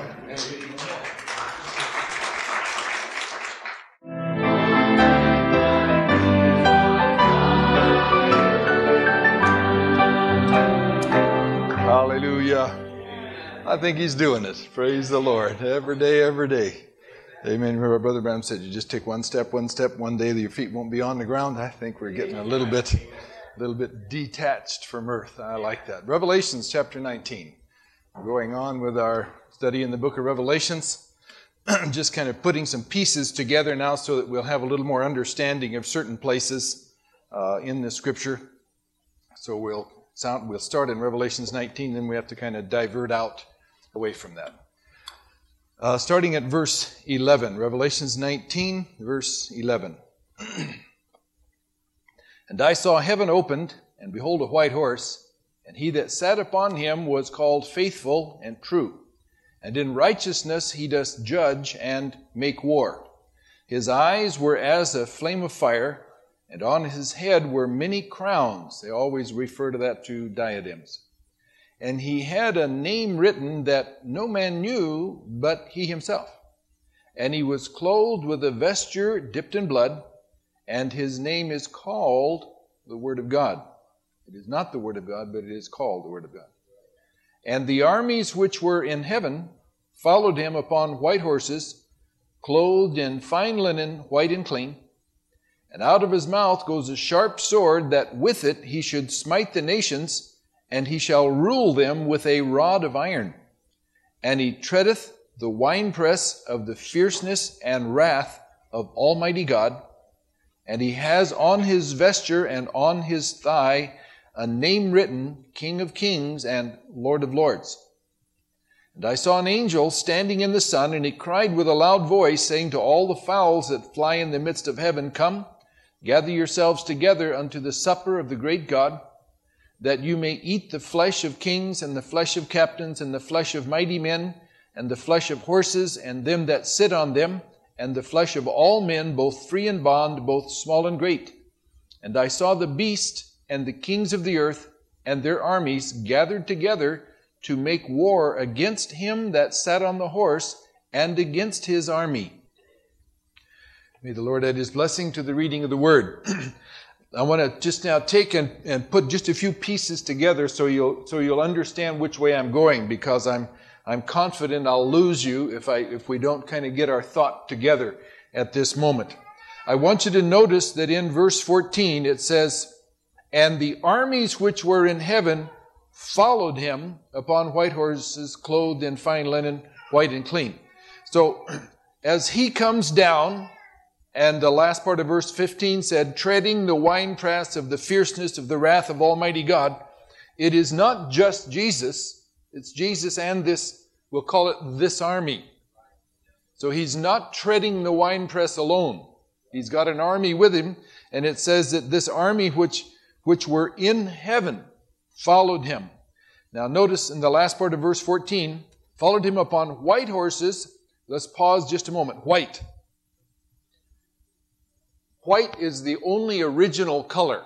Hallelujah. I think he's doing it. Praise the Lord. Every day, every day. Amen. Remember, Brother Branham said, you just take one step, one day your feet won't be on the ground. I think we're getting a little bit detached from earth. I like that. Revelations chapter 19. We're going on with our study in the book of Revelations. Just kind of putting some pieces together now so that we'll have a little more understanding of certain places in the Scripture. So we'll start in Revelations 19, then we have to kind of divert out away from that. Starting at verse 11, Revelations 19, verse 11. And I saw heaven opened, and behold a white horse, and he that sat upon him was called Faithful and True. And in righteousness he doth judge and make war. His eyes were as a flame of fire, and on his head were many crowns. They always refer to that to diadems. And he had a name written that no man knew but he himself. And he was clothed with a vesture dipped in blood, and his name is called the Word of God. It is not the Word of God, but it is called the Word of God. And the armies which were in heaven followed him upon white horses, clothed in fine linen, white and clean. And out of his mouth goes a sharp sword, that with it he should smite the nations, and he shall rule them with a rod of iron. And he treadeth the winepress of the fierceness and wrath of Almighty God. And he has on his vesture and on his thigh a name written, King of Kings and Lord of Lords. And I saw an angel standing in the sun, and he cried with a loud voice, saying to all the fowls that fly in the midst of heaven, Come, gather yourselves together unto the supper of the great God, that you may eat the flesh of kings, and the flesh of captains, and the flesh of mighty men, and the flesh of horses, and them that sit on them, and the flesh of all men, both free and bond, both small and great. And I saw the beast and the kings of the earth and their armies gathered together to make war against him that sat on the horse and against his army. May the Lord add his blessing to the reading of the word. I want to just now take and put just a few pieces together so you'll understand which way I'm going, because I'm confident I'll lose you if we don't kind of get our thought together at this moment. I want you to notice that in verse 14 it says, And the armies which were in heaven followed him upon white horses, clothed in fine linen, white and clean. So as he comes down, and the last part of verse 15 said, treading the winepress of the fierceness of the wrath of Almighty God, it is not just Jesus, it's Jesus and this, we'll call it this army. So he's not treading the winepress alone. He's got an army with him, and it says that this army which were in heaven followed him. Now notice in the last part of verse 14, followed him upon white horses. Let's pause just a moment. White. White is the only original color.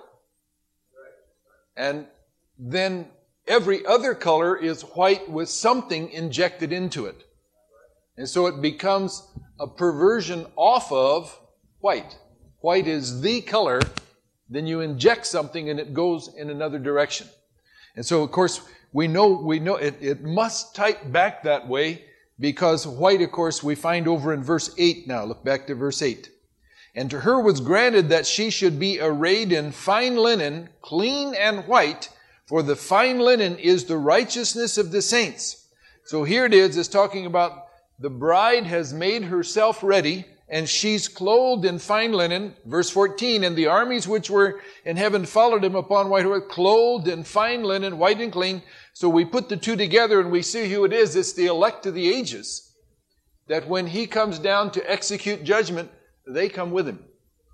And then every other color is white with something injected into it. And so it becomes a perversion off of white. White is the color, then you inject something and it goes in another direction. And so, of course, we know it must type back that way, because white, of course, we find over in verse 8 now. Look back to verse 8. And to her was granted that she should be arrayed in fine linen, clean and white, for the fine linen is the righteousness of the saints. So here it is, it's talking about the bride has made herself ready, and she's clothed in fine linen. Verse 14, and the armies which were in heaven followed him upon white horses, clothed in fine linen, white and clean. So we put the two together and we see who it is. It's the elect of the ages, that when he comes down to execute judgment, they come with him.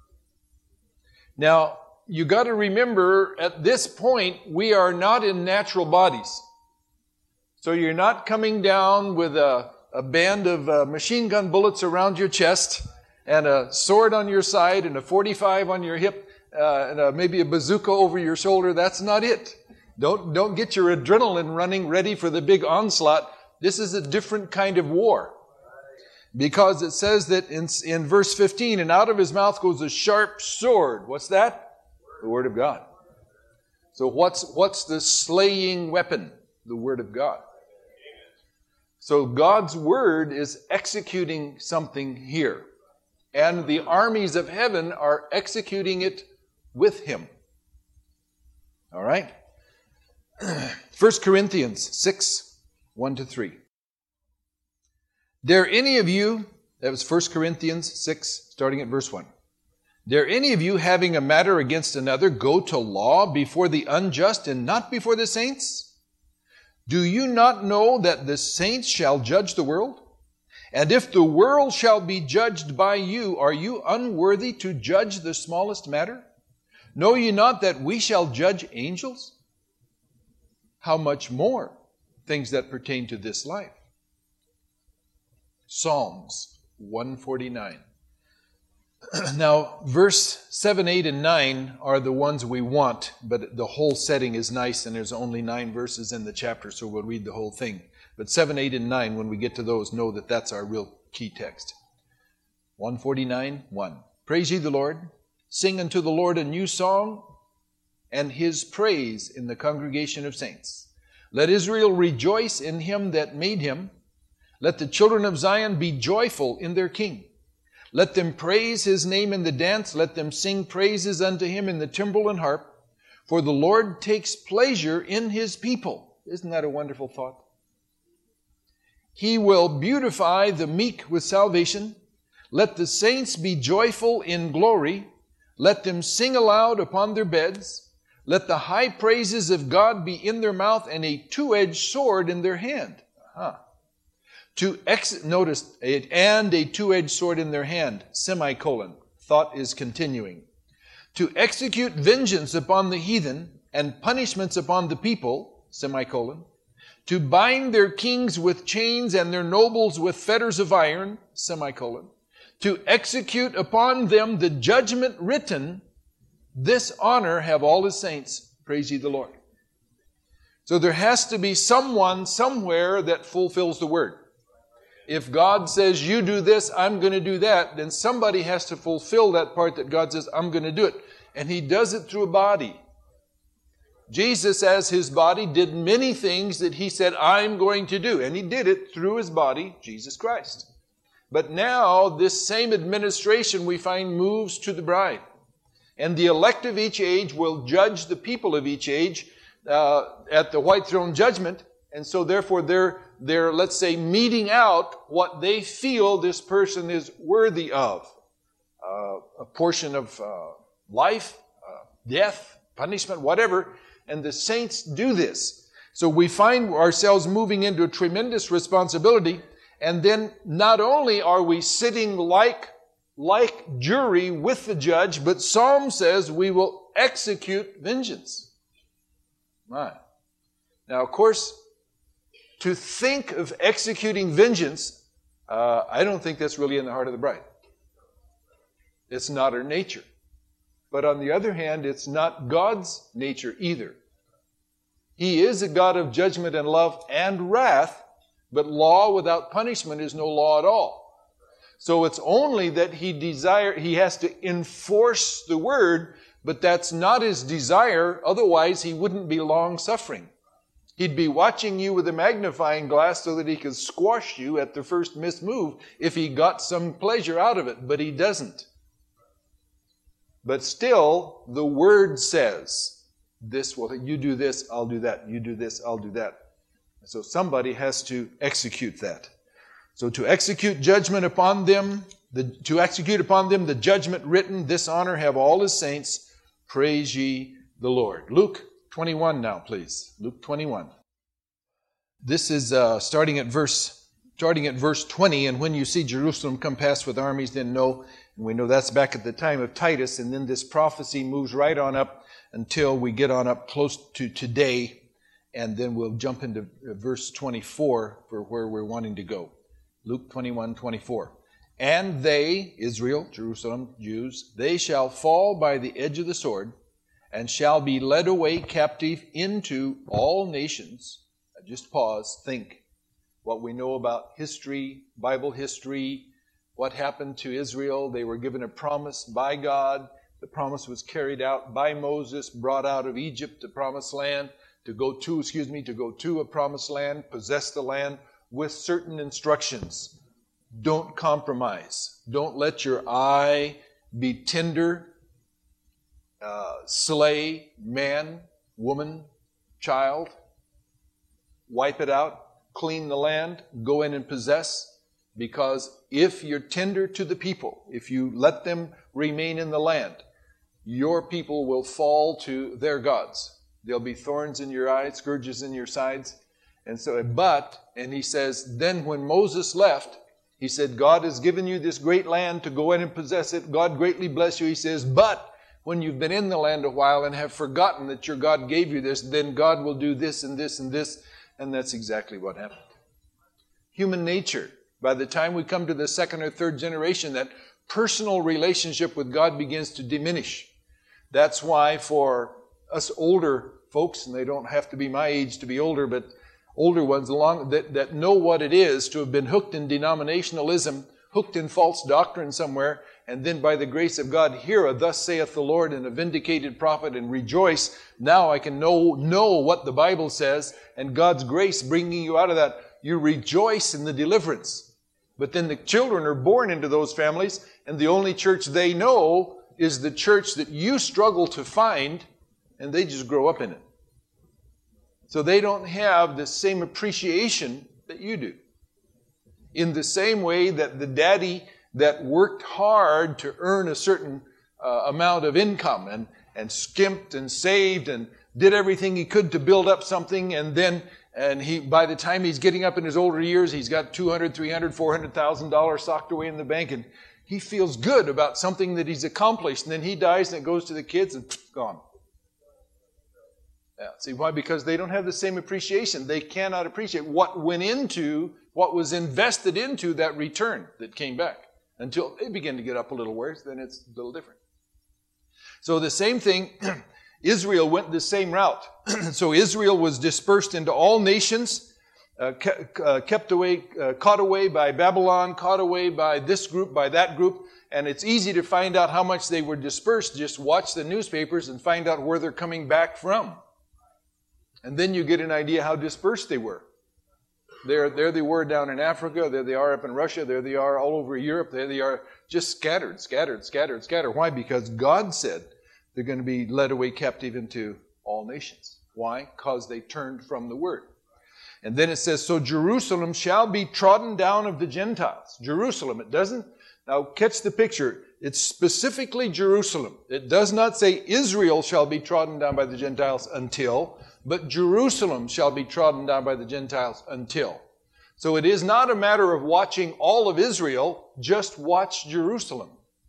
Now, you got to remember, at this point, we are not in natural bodies. So you're not coming down with a band of machine gun bullets around your chest and a sword on your side and a 45 on your hip and maybe a bazooka over your shoulder. That's not it. Don't get your adrenaline running ready for the big onslaught. This is a different kind of war. Because it says that in verse 15, and out of his mouth goes a sharp sword. What's that? The Word of God. So what's the slaying weapon? The Word of God. So God's Word is executing something here. And the armies of heaven are executing it with Him. All right? 1 Corinthians 6, 1-3. Dare any of you, that was 1 Corinthians 6, starting at verse 1. Dare any of you, having a matter against another, go to law before the unjust and not before the saints? Do you not know that the saints shall judge the world? And if the world shall be judged by you, are you unworthy to judge the smallest matter? Know ye not that we shall judge angels? How much more things that pertain to this life? Psalms 149. Now, verse 7, 8, and 9 are the ones we want, but the whole setting is nice, and there's only 9 verses in the chapter, so we'll read the whole thing. But 7, 8, and 9, when we get to those, know that that's our real key text. 149, 1. Praise ye the Lord. Sing unto the Lord a new song, and His praise in the congregation of saints. Let Israel rejoice in Him that made him. Let the children of Zion be joyful in their King. Let them praise His name in the dance. Let them sing praises unto Him in the timbrel and harp. For the Lord takes pleasure in His people. Isn't that a wonderful thought? He will beautify the meek with salvation. Let the saints be joyful in glory. Let them sing aloud upon their beds. Let the high praises of God be in their mouth and a two-edged sword in their hand. Notice, and a two-edged sword in their hand, semicolon. Thought is continuing. To execute vengeance upon the heathen and punishments upon the people, semicolon. To bind their kings with chains and their nobles with fetters of iron, semicolon. To execute upon them the judgment written, this honor have all His saints. Praise ye the Lord. So there has to be someone somewhere that fulfills the word. If God says, you do this, I'm going to do that, then somebody has to fulfill that part that God says, I'm going to do it. And He does it through a body. Jesus, as His body, did many things that He said, I'm going to do. And He did it through His body, Jesus Christ. But now, this same administration we find moves to the bride. And the elect of each age will judge the people of each age at the white throne judgment. And so therefore they're, let's say, meting out what they feel this person is worthy of. A portion of life, death, punishment, whatever. And the saints do this. So we find ourselves moving into a tremendous responsibility. And then not only are we sitting like jury with the judge, but Psalm says we will execute vengeance. My. Now, of course, to think of executing vengeance, I don't think that's really in the heart of the bride. It's not her nature. But on the other hand, it's not God's nature either. He is a God of judgment and love and wrath, but law without punishment is no law at all. So it's only that he has to enforce the word, but that's not His desire. Otherwise, He wouldn't be long-suffering. He'd be watching you with a magnifying glass so that He could squash you at the first mismove if He got some pleasure out of it, but He doesn't. But still, the Word says, you do this, I'll do that. You do this, I'll do that. So somebody has to execute that. So to execute judgment upon them, the judgment written, this honor have all His saints. Praise ye the Lord. Luke 21 now, please. Luke 21. This is starting at verse 20, and when you see Jerusalem come past with armies, then know, and we know that's back at the time of Titus, and then this prophecy moves right on up until we get on up close to today, and then we'll jump into verse 24 for where we're wanting to go. Luke 21, 24. And they, Israel, Jerusalem, Jews, they shall fall by the edge of the sword, and shall be led away captive into all nations. Just pause, think. what we know about history, Bible history, what happened to Israel. They were given a promise by God. The promise was carried out by Moses, brought out of Egypt, the promised land, to go to a promised land, possess the land with certain instructions. Don't compromise. Don't let your eye be tender. Slay man, woman, child. Wipe it out. Clean the land. Go in and possess. Because if you're tender to the people, if you let them remain in the land, your people will fall to their gods. There'll be thorns in your eyes, scourges in your sides. And he says, then when Moses left, he said, God has given you this great land to go in and possess it. God greatly bless you. He says, but when you've been in the land a while and have forgotten that your God gave you this, then God will do this and this and this. And that's exactly what happened. Human nature. By the time we come to the second or third generation, that personal relationship with God begins to diminish. That's why for us older folks, and they don't have to be my age to be older, but older ones that know what it is to have been hooked in denominationalism, hooked in false doctrine somewhere, and then by the grace of God, hear a thus saith the Lord and a vindicated prophet and rejoice. Now I can know what the Bible says and God's grace bringing you out of that. You rejoice in the deliverance. But then the children are born into those families, and the only church they know is the church that you struggle to find, and they just grow up in it. So they don't have the same appreciation that you do. In the same way that the daddy that worked hard to earn a certain amount of income and skimped and saved and did everything he could to build up something, and he, by the time he's getting up in his older years, he's got $200,000, $300,000, $400,000 socked away in the bank, and he feels good about something that he's accomplished. And then he dies, and it goes to the kids, and gone. Yeah, see why? Because they don't have the same appreciation. They cannot appreciate what was invested into that return that came back. Until they begin to get up a little ways, then it's a little different. So the same thing, Israel went the same route. So Israel was dispersed into all nations, caught away by Babylon, caught away by this group, by that group. And it's easy to find out how much they were dispersed. Just watch the newspapers and find out where they're coming back from. And then you get an idea how dispersed they were. There they were down in Africa. There they are up in Russia. There they are all over Europe. There they are just scattered. Why? Because God said they're going to be led away captive into all nations. Why? Because they turned from the Word. And then it says, so Jerusalem shall be trodden down of the Gentiles. Jerusalem, it doesn't. Now catch the picture. It's specifically Jerusalem. It does not say Israel shall be trodden down by the Gentiles until, but Jerusalem shall be trodden down by the Gentiles until. So it is not a matter of watching all of Israel, just watch Jerusalem.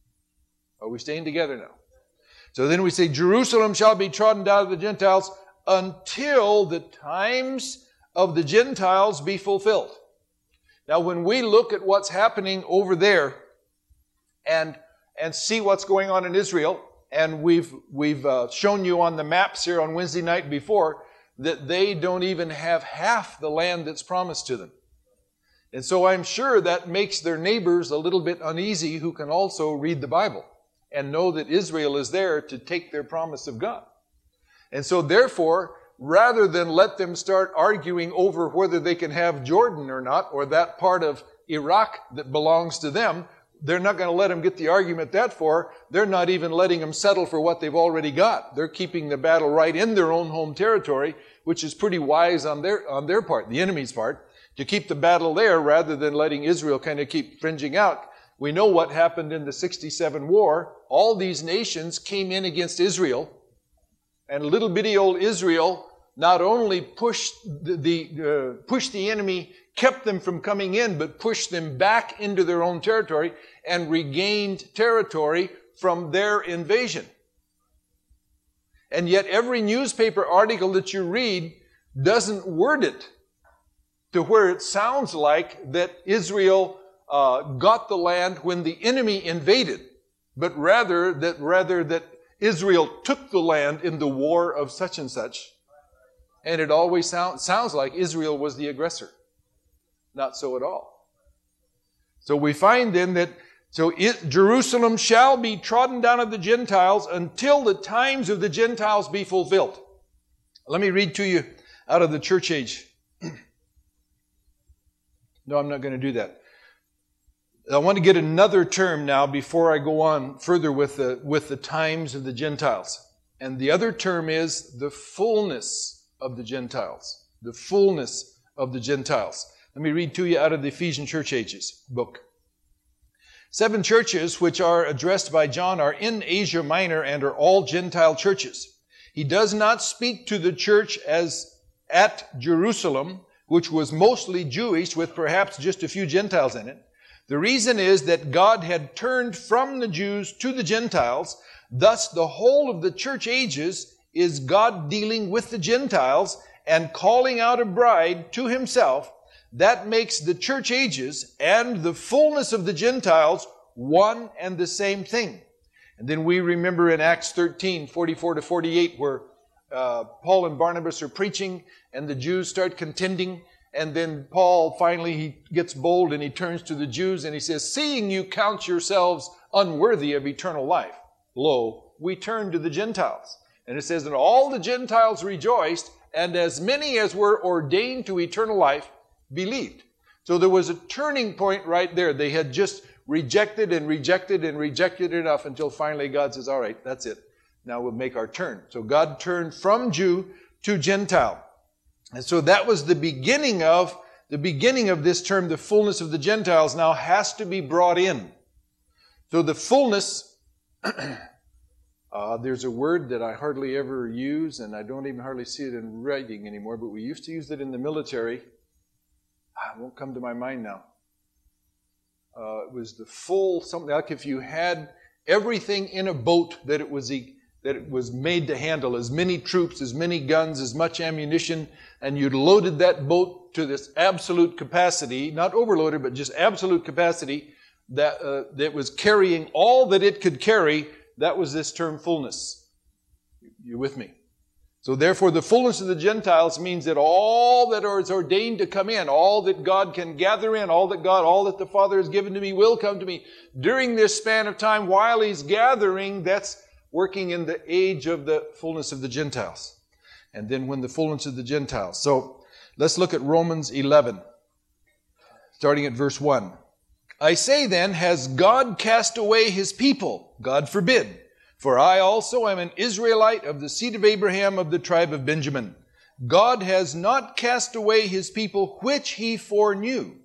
Are we staying together now? So then we say Jerusalem shall be trodden down of the Gentiles until the times of the Gentiles be fulfilled. Now when we look at what's happening over there and see what's going on in Israel, and we've shown you on the maps here on Wednesday night before that they don't even have half the land that's promised to them. And so I'm sure that makes their neighbors a little bit uneasy who can also read the Bible and know that Israel is there to take their promise of God. And so therefore, rather than let them start arguing over whether they can have Jordan or not, or that part of Iraq that belongs to them, they're not going to let them get the argument that far. They're not even letting them settle for what they've already got. They're keeping the battle right in their own home territory, which is pretty wise on their part, the enemy's part, to keep the battle there rather than letting Israel kind of keep fringing out. We know what happened in the 67 war. All these nations came in against Israel, and little bitty old Israel not only pushed the enemy, kept them from coming in, but pushed them back into their own territory and regained territory from their invasion. And yet every newspaper article that you read doesn't word it to where it sounds like that Israel got the land when the enemy invaded, but rather that Israel took the land in the war of such and such. And it always sounds like Israel was the aggressor. Not so at all. So we find then that Jerusalem shall be trodden down of the Gentiles until the times of the Gentiles be fulfilled. Let me read to you out of the church age. No, I'm not going to do that. I want to get another term now before I go on further with the times of the Gentiles. And the other term is the fullness of the Gentiles. The fullness of the Gentiles. Let me read to you out of the Ephesian Church Ages book. 7 churches which are addressed by John are in Asia Minor and are all Gentile churches. He does not speak to the church as at Jerusalem, which was mostly Jewish with perhaps just a few Gentiles in it. The reason is that God had turned from the Jews to the Gentiles. Thus, the whole of the church ages is God dealing with the Gentiles and calling out a bride to himself. That makes the church ages and the fullness of the Gentiles one and the same thing. And then we remember in Acts 13, 44 to 48, where Paul and Barnabas are preaching and the Jews start contending. And then Paul finally, he gets bold and he turns to the Jews and he says, "Seeing you count yourselves unworthy of eternal life, lo, we turn to the Gentiles." And it says, "And all the Gentiles rejoiced, and as many as were ordained to eternal life believed." So there was a turning point right there. They had just rejected and rejected and rejected enough until finally God says, "All right, that's it. Now we'll make our turn." So God turned from Jew to Gentile. And so that was the beginning of this term, the fullness of the Gentiles, now has to be brought in. So the fullness, there's a word that I hardly ever use, and I don't even hardly see it in writing anymore, but we used to use it in the military. It won't come to my mind now. It was the full, something like if you had everything in a boat that it was made to handle, as many troops, as many guns, as much ammunition, and you'd loaded that boat to this absolute capacity, not overloaded, but just absolute capacity, that was carrying all that it could carry. That was this term fullness. You with me? So therefore, the fullness of the Gentiles means that all that is ordained to come in, all that God can gather in, all that the Father has given to me will come to me during this span of time while He's gathering. That's working in the age of the fullness of the Gentiles. And then when the fullness of the Gentiles. So let's look at Romans 11, starting at verse 1. "I say then, has God cast away His people? God forbid. For I also am an Israelite of the seed of Abraham of the tribe of Benjamin. God has not cast away His people which He foreknew.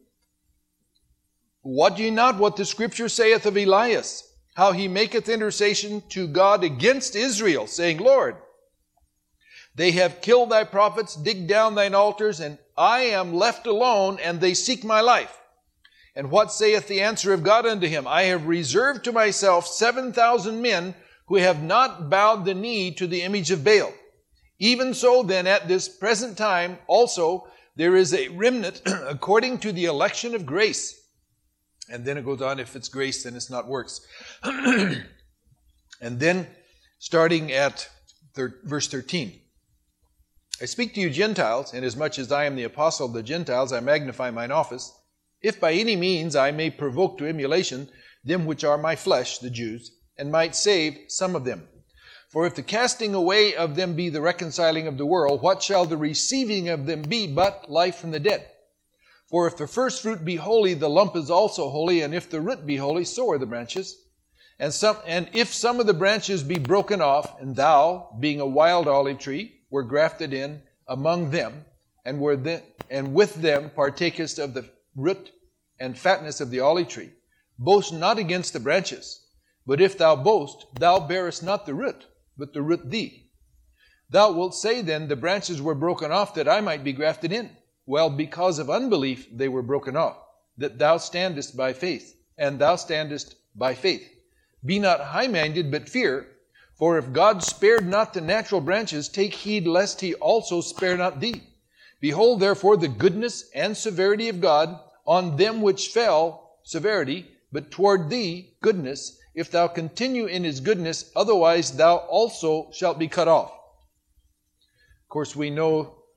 Wot ye not what the Scripture saith of Elias? How he maketh intercession to God against Israel, saying, Lord, they have killed thy prophets, digged down thine altars, and I am left alone, and they seek my life. And what saith the answer of God unto him? I have reserved to myself 7,000 men who have not bowed the knee to the image of Baal. Even so then at this present time also there is a remnant according to the election of grace." And then it goes on, if it's grace, then it's not works. And then, starting at verse 13. "I speak to you Gentiles, inasmuch as I am the apostle of the Gentiles, I magnify mine office, if by any means I may provoke to emulation them which are my flesh, the Jews, and might save some of them. For if the casting away of them be the reconciling of the world, what shall the receiving of them be but life from the dead? For if the first fruit be holy, the lump is also holy, and if the root be holy, so are the branches. And if some of the branches be broken off, and thou, being a wild olive tree, were grafted in among them, and with them partakest of the root and fatness of the olive tree, boast not against the branches. But if thou boast, thou bearest not the root, but the root thee. Thou wilt say then, the branches were broken off that I might be grafted in. Well, because of unbelief they were broken off, that thou standest by faith, and thou standest by faith. Be not high-minded, but fear, for if God spared not the natural branches, take heed lest He also spare not thee. Behold, therefore, the goodness and severity of God on them which fell, severity, but toward thee, goodness, if thou continue in His goodness, otherwise thou also shalt be cut off. Of course, we know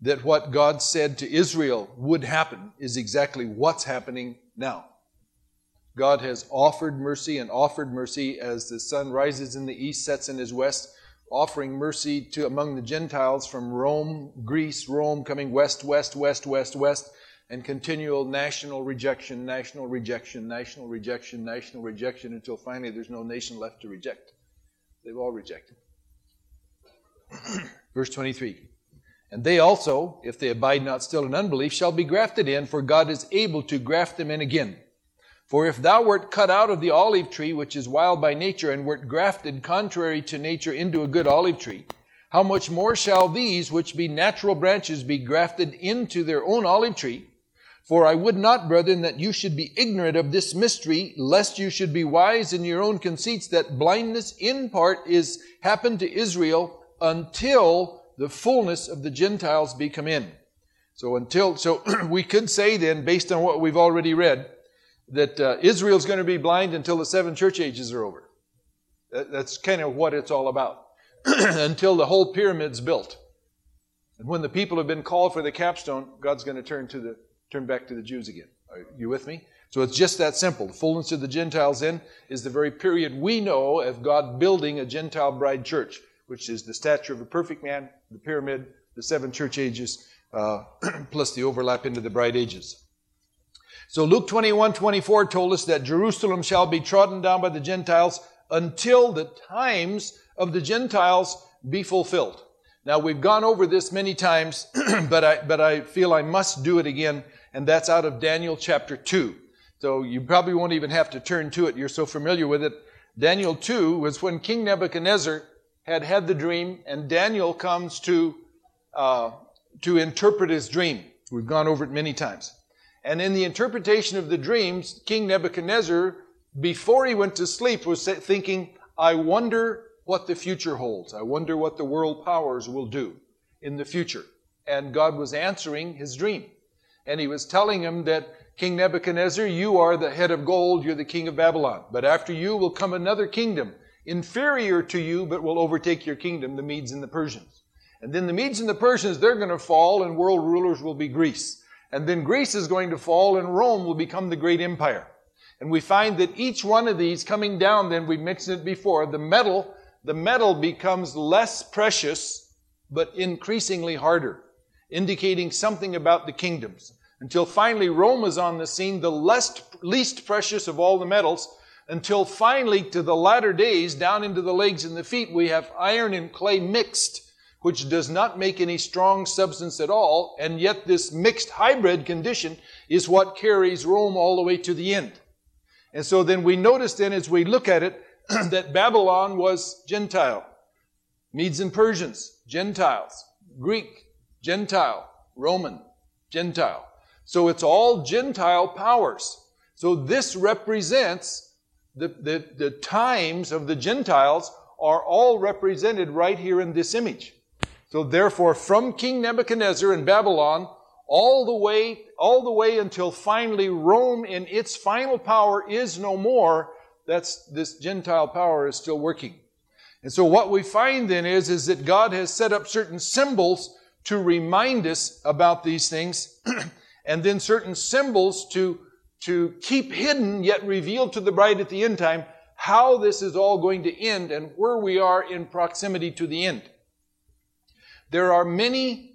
that what God said to Israel would happen is exactly what's happening now. God has offered mercy as the sun rises in the east, sets in his west, offering mercy to among the Gentiles from Rome, Greece, Rome, coming west, west, west, west, west, and continual national rejection, national rejection, national rejection, national rejection, until finally there's no nation left to reject. They've all rejected. Verse 23. And they also, if they abide not still in unbelief, shall be grafted in, for God is able to graft them in again. For if thou wert cut out of the olive tree, which is wild by nature, and wert grafted contrary to nature into a good olive tree, how much more shall these, which be natural branches, be grafted into their own olive tree? For I would not, brethren, that you should be ignorant of this mystery, lest you should be wise in your own conceits, that blindness in part is happened to Israel until the fullness of the Gentiles be come in. So we could say then, based on what we've already read, that Israel's going to be blind until the 7 church ages are over. That's kind of what it's all about. Until the whole pyramid's built. And when the people have been called for the capstone, God's going to turn back to the Jews again. Are you with me? So it's just that simple. The fullness of the Gentiles in is the very period we know of God building a Gentile bride church, which is the stature of a perfect man, the pyramid, the 7 church ages, plus the overlap into the bride ages. So Luke 21:24 told us that Jerusalem shall be trodden down by the Gentiles until the times of the Gentiles be fulfilled. Now we've gone over this many times, but I feel I must do it again, and that's out of Daniel chapter 2. So you probably won't even have to turn to it. You're so familiar with it. Daniel 2 was when King Nebuchadnezzar had the dream, and Daniel comes to interpret his dream. We've gone over it many times. And in the interpretation of the dreams, King Nebuchadnezzar, before he went to sleep, was thinking, I wonder what the future holds. I wonder what the world powers will do in the future. And God was answering his dream. And he was telling him that, King Nebuchadnezzar, you are the head of gold, you're the king of Babylon. But after you will come another kingdom, inferior to you, but will overtake your kingdom, the Medes and the Persians. And then the Medes and the Persians, they're going to fall, and world rulers will be Greece. And then Greece is going to fall, and Rome will become the great empire. And we find that each one of these coming down, then we mentioned it before, the metal becomes less precious, but increasingly harder, indicating something about the kingdoms. Until finally Rome is on the scene, the least precious of all the metals, until finally to the latter days, down into the legs and the feet, we have iron and clay mixed, which does not make any strong substance at all, and yet this mixed hybrid condition is what carries Rome all the way to the end. And so then we notice then as we look at it, that Babylon was Gentile. Medes and Persians, Gentiles. Greek, Gentile. Roman, Gentile. So it's all Gentile powers. So this represents the times of the Gentiles are all represented right here in this image. So therefore, from King Nebuchadnezzar in Babylon, all the way until finally Rome in its final power is no more, this Gentile power is still working. And so what we find then is that God has set up certain symbols to remind us about these things, and then certain symbols to keep hidden yet revealed to the bride at the end time how this is all going to end and where we are in proximity to the end. There are many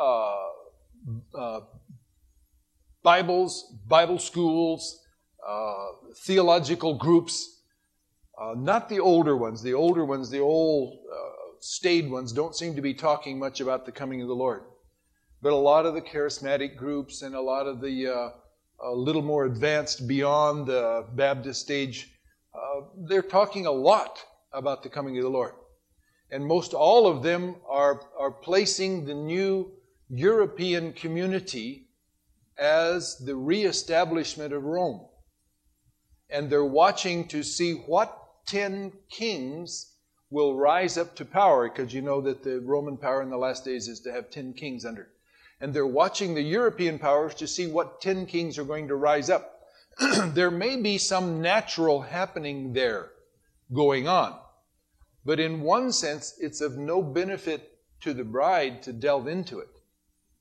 Bible schools, theological groups, not the older ones. The older ones, the old staid ones, don't seem to be talking much about the coming of the Lord. But a lot of the charismatic groups and a lot of the a little more advanced beyond the Baptist stage, they're talking a lot about the coming of the Lord. And most all of them are placing the new European community as the reestablishment of Rome. And they're watching to see what 10 kings will rise up to power, because you know that the Roman power in the last days is to have 10 kings under. And they're watching the European powers to see what 10 kings are going to rise up. There may be some natural happening there going on. But in one sense, it's of no benefit to the bride to delve into it.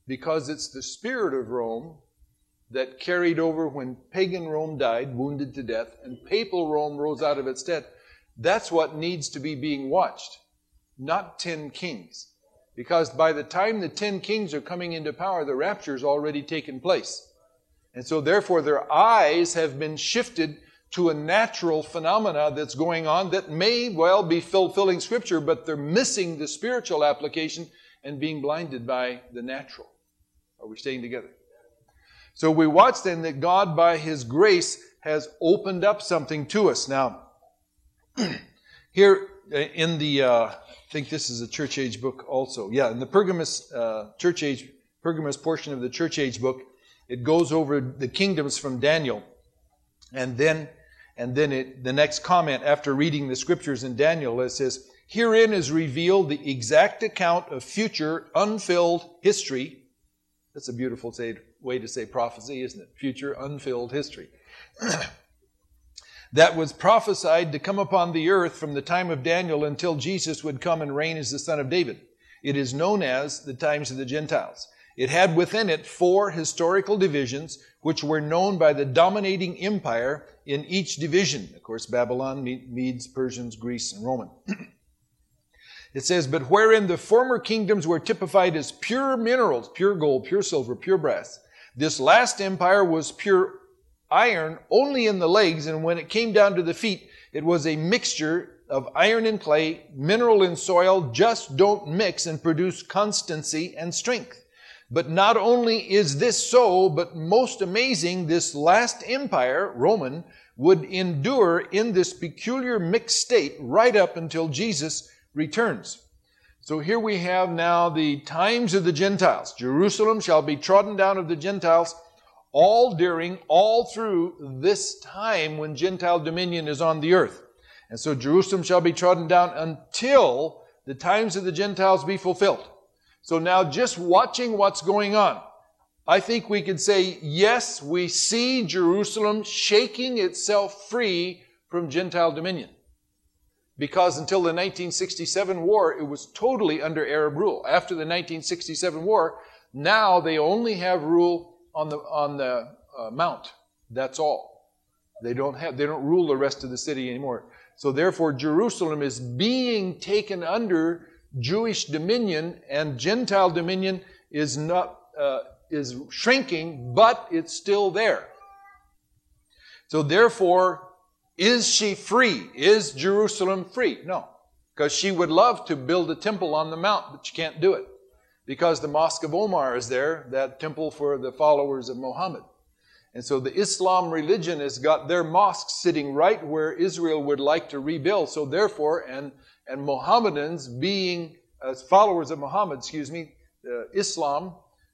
because it's the spirit of Rome that carried over when pagan Rome died, wounded to death, and papal Rome rose out of its stead. That's what needs to be being watched, not 10 kings. Because by the time the 10 kings are coming into power, the rapture's already taken place. And so therefore their eyes have been shifted to a natural phenomena that's going on that may well be fulfilling Scripture, but they're missing the spiritual application and being blinded by the natural. Are we staying together? So we watch then that God, by His grace, has opened up something to us. Now, here in the, I think this is a church age book also. Yeah, in the Pergamus Pergamus portion of the church age book, it goes over the kingdoms from Daniel. And then the next comment after reading the scriptures in Daniel, it says, herein is revealed the exact account of future unfilled history. That's a beautiful way to say prophecy, isn't it? Future unfilled history. That was prophesied to come upon the earth from the time of Daniel until Jesus would come and reign as the Son of David. It is known as the times of the Gentiles. It had within it 4 historical divisions, which were known by the dominating empire in each division. Of course, Babylon, Medes, Persians, Greece, and Roman. It says, but wherein the former kingdoms were typified as pure minerals, pure gold, pure silver, pure brass, this last empire was pure iron only in the legs, and when it came down to the feet, it was a mixture of iron and clay, mineral and soil, just don't mix and produce constancy and strength. But not only is this so, but most amazing, this last empire, Roman, would endure in this peculiar mixed state right up until Jesus returns. So here we have now the times of the Gentiles. Jerusalem shall be trodden down of the Gentiles all through this time when Gentile dominion is on the earth. And so Jerusalem shall be trodden down until the times of the Gentiles be fulfilled. So now just watching what's going on, I think we could say, yes, we see Jerusalem shaking itself free from Gentile dominion. Because until the 1967 war, it was totally under Arab rule. After the 1967 war, now they only have rule on the mount. That's all. They don't rule the rest of the city anymore. So therefore, Jerusalem is being taken under Jewish dominion, and Gentile dominion is shrinking, but it's still there. So therefore, is she free? Is Jerusalem free? No. Because she would love to build a temple on the mount, but she can't do it. Because the Mosque of Omar is there, that temple for the followers of Muhammad. And so the Islam religion has got their mosque sitting right where Israel would like to rebuild. So therefore, and Mohammedans being followers of Muhammad, Islam,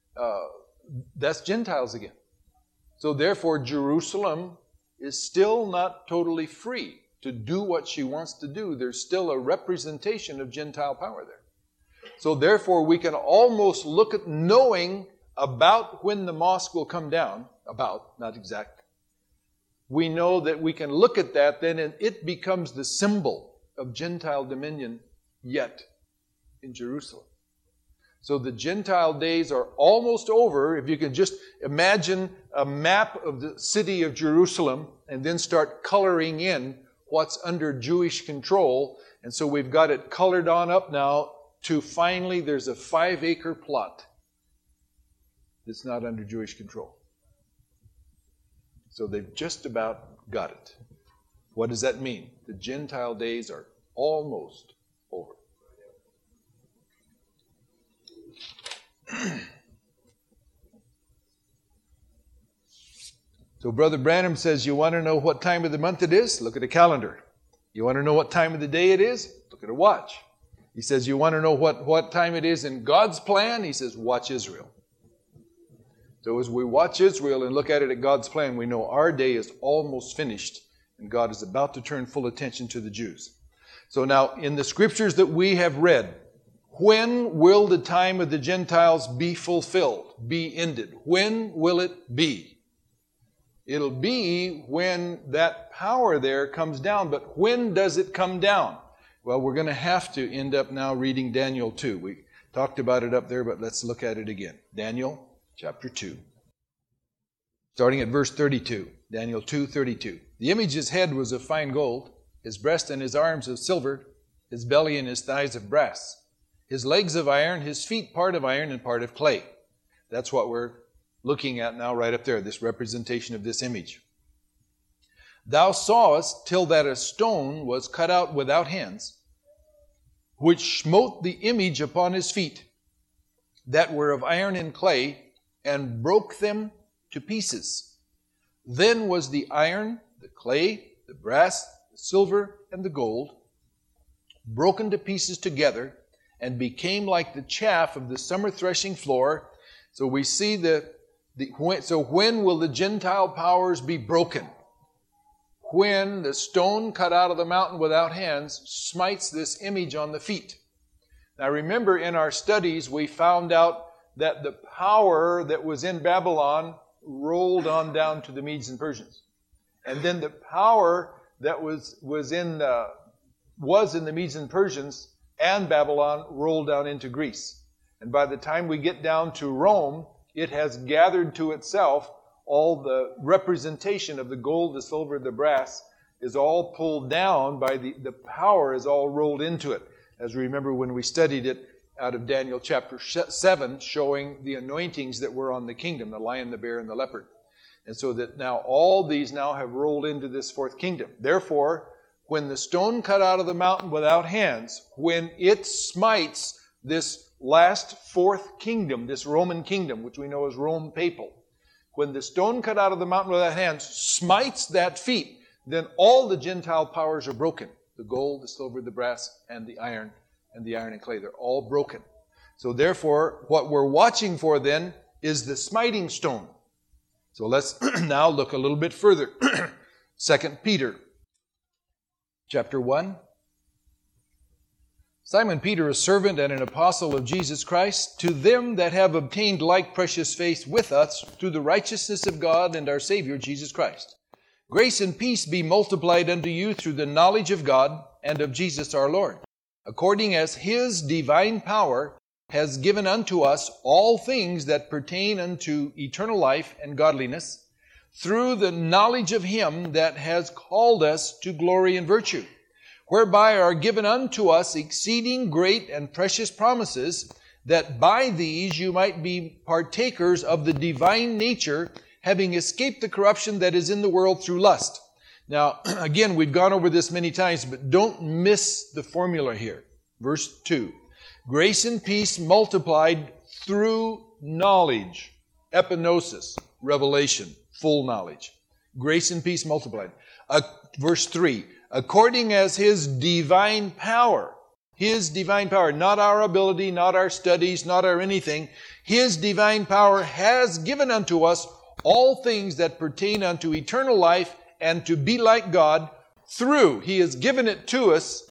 that's Gentiles again. So therefore, Jerusalem is still not totally free to do what she wants to do. There's still a representation of Gentile power there. So therefore, we can almost look at knowing about when the mosque will come down, about, not exact. We know that we can look at that then, and it becomes the symbol of Gentile dominion yet in Jerusalem. So the Gentile days are almost over. If you can just imagine a map of the city of Jerusalem and then start coloring in what's under Jewish control. And so we've got it colored on up now to finally there's a 5-acre plot that's not under Jewish control. So they've just about got it. What does that mean? The Gentile days are almost over. So Brother Branham says, you want to know what time of the month it is? Look at a calendar. You want to know what time of the day it is? Look at a watch. He says, you want to know what time it is in God's plan? He says, watch Israel. So as we watch Israel and look at it at God's plan, we know our day is almost finished and God is about to turn full attention to the Jews. So now in the scriptures that we have read, when will the time of the Gentiles be fulfilled, be ended? When will it be? It'll be when that power there comes down. But when does it come down? Well, we're going to have to end up now reading Daniel 2. Talked about it up there, but let's look at it again. Daniel chapter 2. Starting at verse 32. Daniel 2:32. The image's head was of fine gold, his breast and his arms of silver, his belly and his thighs of brass, his legs of iron, his feet part of iron and part of clay. That's what we're looking at now right up there, this representation of this image. Thou sawest till that a stone was cut out without hands, which smote the image upon his feet, that were of iron and clay, and broke them to pieces. Then was the iron, the clay, the brass, the silver, and the gold broken to pieces together, and became like the chaff of the summer threshing floor. So we see when will the Gentile powers be broken? When the stone cut out of the mountain without hands smites this image on the feet. Now remember, in our studies we found out that the power that was in Babylon rolled on down to the Medes and Persians. And then the power that was in the Medes and Persians and Babylon rolled down into Greece. And by the time we get down to Rome, it has gathered to itself all the representation of the gold, the silver, the brass is all pulled down by the power is all rolled into it. As we remember when we studied it out of Daniel chapter 7, showing the anointings that were on the kingdom, the lion, the bear, and the leopard. And so that now all these now have rolled into this fourth kingdom. Therefore, when the stone cut out of the mountain without hands, when it smites this last fourth kingdom, this Roman kingdom, which we know as Rome Papal, when the stone cut out of the mountain without hands smites that feet, then all the Gentile powers are broken. The gold, the silver, the brass, and the iron and clay. They're all broken. So therefore, what we're watching for then is the smiting stone. So let's now look a little bit further. 2 Peter chapter 1. Simon Peter, a servant and an apostle of Jesus Christ, to them that have obtained like precious faith with us through the righteousness of God and our Savior Jesus Christ. Grace and peace be multiplied unto you through the knowledge of God and of Jesus our Lord, according as His divine power has given unto us all things that pertain unto eternal life and godliness, through the knowledge of Him that has called us to glory and virtue, whereby are given unto us exceeding great and precious promises, that by these you might be partakers of the divine nature, having escaped the corruption that is in the world through lust. Now, again, we've gone over this many times, but don't miss the formula here. Verse 2. Grace and peace multiplied through knowledge. Epignosis, revelation, full knowledge. Grace and peace multiplied. Verse 3. According as His divine power, not our ability, not our studies, not our anything, His divine power has given unto us all things that pertain unto eternal life and to be like God through. He has given it to us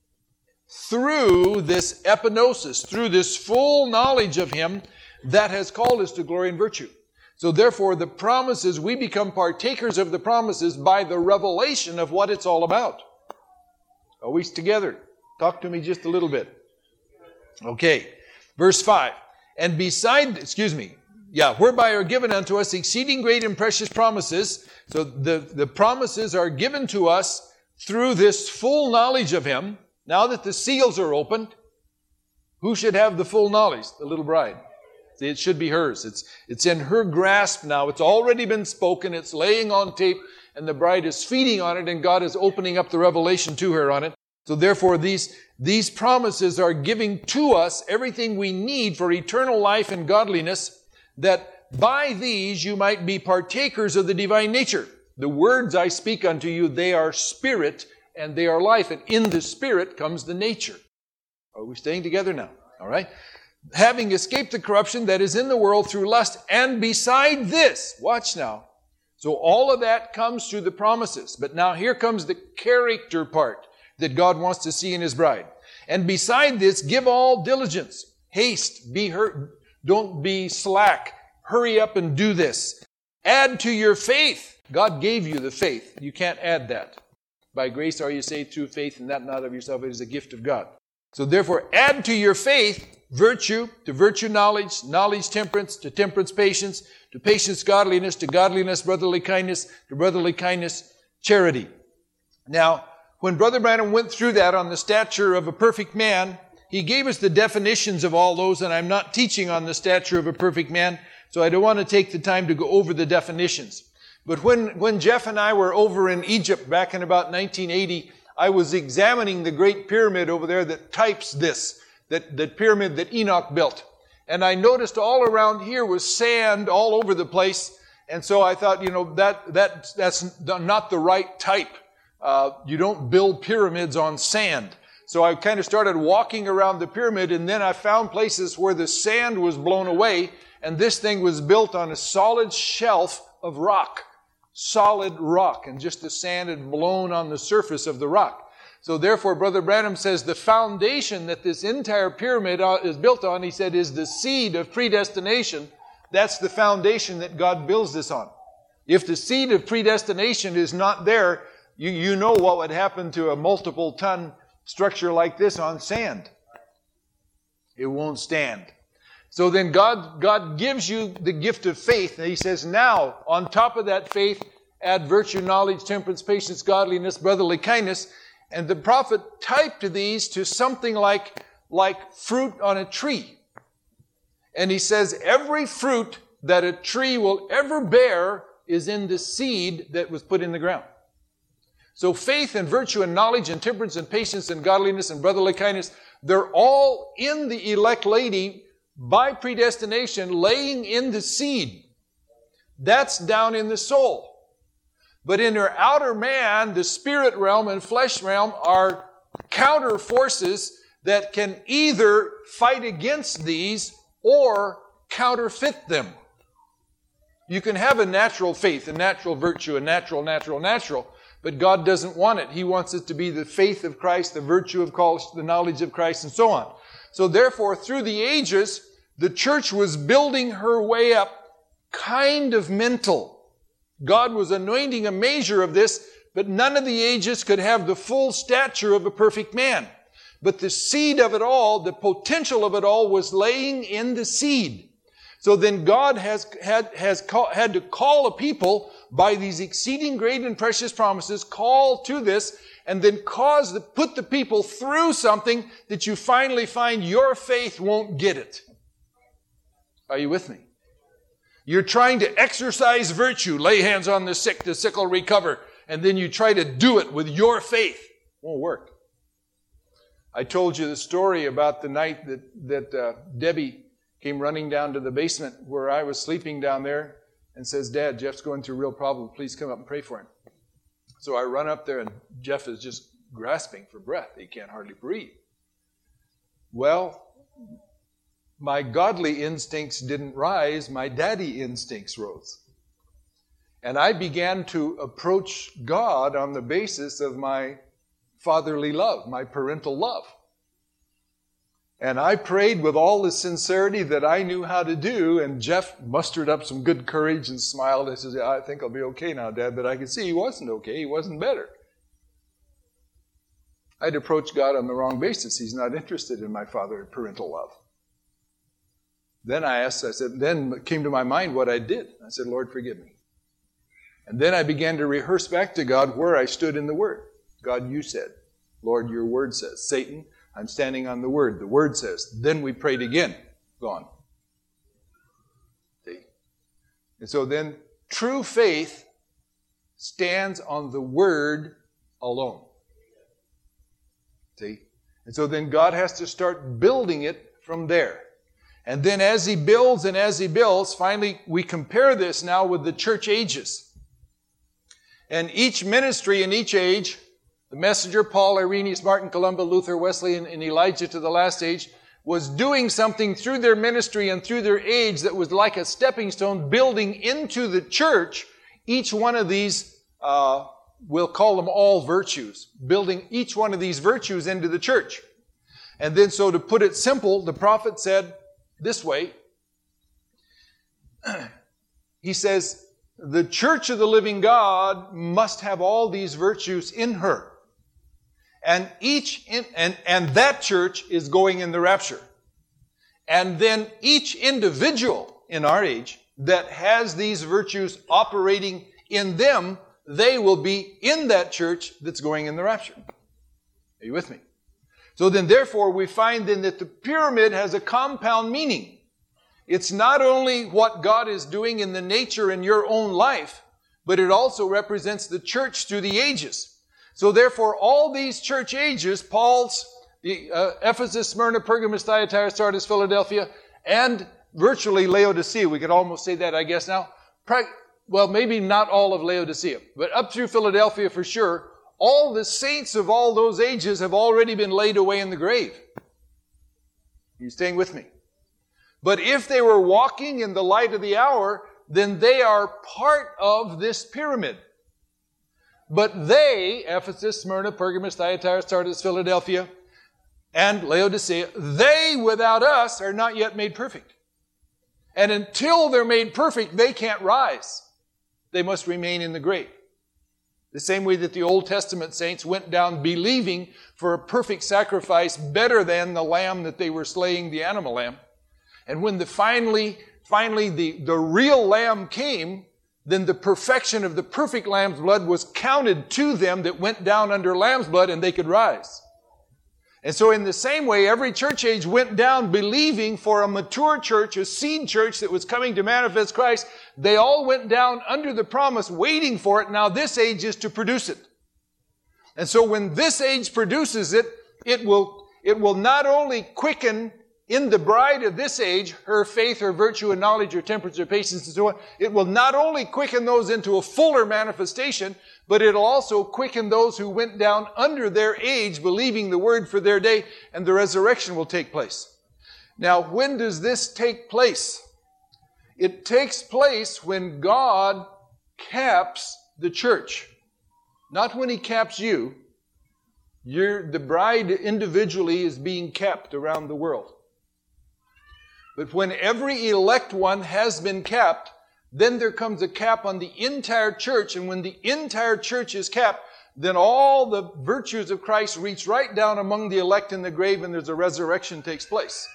through this epignosis, through this full knowledge of Him that has called us to glory and virtue. So therefore, the promises, we become partakers of the promises by the revelation of what it's all about. Are we together? Talk to me just a little bit. Okay. Verse 5. And whereby are given unto us exceeding great and precious promises. So the promises are given to us through this full knowledge of Him. Now that the seals are opened, who should have the full knowledge? The little bride. See, it should be hers. It's in her grasp now. It's already been spoken. It's laying on tape, and the bride is feeding on it, and God is opening up the revelation to her on it. So therefore, these promises are giving to us everything we need for eternal life and godliness, that by these you might be partakers of the divine nature. The words I speak unto you, they are spirit and they are life. And in the spirit comes the nature. Are we staying together now? All right. Having escaped the corruption that is in the world through lust, and beside this, watch now. So all of that comes through the promises. But now here comes the character part that God wants to see in His bride. And beside this, give all diligence. Haste, don't be slack. Hurry up and do this. Add to your faith. God gave you the faith. You can't add that. By grace are you saved through faith, and that not of yourself. It is a gift of God. So therefore, add to your faith virtue, to virtue knowledge, knowledge temperance, to temperance patience, to patience godliness, to godliness brotherly kindness, to brotherly kindness charity. Now, when Brother Branham went through that on the stature of a perfect man, he gave us the definitions of all those, and I'm not teaching on the stature of a perfect man, so I don't want to take the time to go over the definitions. But when Jeff and I were over in Egypt back in about 1980, I was examining the Great Pyramid over there that types this, that pyramid that Enoch built. And I noticed all around here was sand all over the place. And so I thought, that's not the right type. You don't build pyramids on sand. So I kind of started walking around the pyramid, and then I found places where the sand was blown away, and this thing was built on a solid shelf of rock. Solid rock, and just the sand had blown on the surface of the rock. So therefore, Brother Branham says the foundation that this entire pyramid is built on, he said, is the seed of predestination. That's the foundation that God builds this on. If the seed of predestination is not there, you know what would happen to a multiple ton structure like this on sand. It won't stand. So then God gives you the gift of faith, and he says, now, on top of that faith, add virtue, knowledge, temperance, patience, godliness, brotherly kindness. And the prophet typed these to something like fruit on a tree. And he says, every fruit that a tree will ever bear is in the seed that was put in the ground. So faith and virtue and knowledge and temperance and patience and godliness and brotherly kindness, they're all in the elect lady by predestination, laying in the seed. That's down in the soul. But in her outer man, the spirit realm and flesh realm are counter forces that can either fight against these or counterfeit them. You can have a natural faith, a natural virtue, a natural, but God doesn't want it. He wants it to be the faith of Christ, the virtue of Christ, the knowledge of Christ, and so on. So therefore, through the ages, the church was building her way up kind of mental. God was anointing a measure of this, but none of the ages could have the full stature of a perfect man. But the seed of it all, the potential of it all, was laying in the seed. So then God had to call a people by these exceeding great and precious promises, call to this, and then put the people through something that you finally find your faith won't get it. Are you with me? You're trying to exercise virtue, lay hands on the sick will recover, and then you try to do it with your faith. It won't work. I told you the story about the night that Debbie came running down to the basement where I was sleeping down there and says, Dad, Jeff's going through a real problem. Please come up and pray for him. So I run up there, and Jeff is just grasping for breath. He can't hardly breathe. Well, my godly instincts didn't rise, my daddy instincts rose. And I began to approach God on the basis of my fatherly love, my parental love. And I prayed with all the sincerity that I knew how to do, and Jeff mustered up some good courage and smiled and says, I think I'll be okay now, Dad, but I could see he wasn't okay, he wasn't better. I'd approached God on the wrong basis. He's not interested in my fatherly parental love. Then then it came to my mind what I did. I said, Lord, forgive me. And then I began to rehearse back to God where I stood in the Word. God, you said. Lord, your Word says. Satan, I'm standing on the Word. The Word says. Then we prayed again. Gone. See? And so then true faith stands on the Word alone. See? And so then God has to start building it from there. And then as he builds, finally we compare this now with the church ages. And each ministry in each age, the messenger, Paul, Irenaeus, Martin, Columba, Luther, Wesley, and Elijah to the last age, was doing something through their ministry and through their age that was like a stepping stone building into the church. Each one of these, we'll call them all virtues, building each one of these virtues into the church. And then so to put it simple, the prophet said, this way, he says, the church of the living God must have all these virtues in her. And and that church is going in the rapture. And then each individual in our age that has these virtues operating in them, they will be in that church that's going in the rapture. Are you with me? So then therefore we find then that the pyramid has a compound meaning. It's not only what God is doing in the nature in your own life, but it also represents the church through the ages. So therefore all these church ages, Paul's, Ephesus, Smyrna, Pergamos, Thyatira, Sardis, Philadelphia, and virtually Laodicea. We could almost say that, I guess, now. Well, maybe not all of Laodicea, but up through Philadelphia for sure, all the saints of all those ages have already been laid away in the grave. Are you staying with me? But if they were walking in the light of the hour, then they are part of this pyramid. But they, Ephesus, Smyrna, Pergamos, Thyatira, Sardis, Philadelphia, and Laodicea, they without us are not yet made perfect. And until they're made perfect, they can't rise. They must remain in the grave. The same way that the Old Testament saints went down believing for a perfect sacrifice better than the lamb that they were slaying, the animal lamb. And when finally the real lamb came, then the perfection of the perfect lamb's blood was counted to them that went down under lamb's blood, and they could rise. And so in the same way, every church age went down believing for a mature church, a seed church that was coming to manifest Christ. They all went down under the promise, waiting for it. Now this age is to produce it. And so when this age produces it, it will not only quicken in the bride of this age, her faith, her virtue, and knowledge, her temperance, her patience, and so on. It will not only quicken those into a fuller manifestation, but it'll also quicken those who went down under their age, believing the word for their day, and the resurrection will take place. Now, when does this take place? It takes place when God caps the church. Not when He caps you. The bride individually is being capped around the world. But when every elect one has been capped, then there comes a cap on the entire church. And when the entire church is capped, then all the virtues of Christ reach right down among the elect in the grave, and there's a resurrection takes place.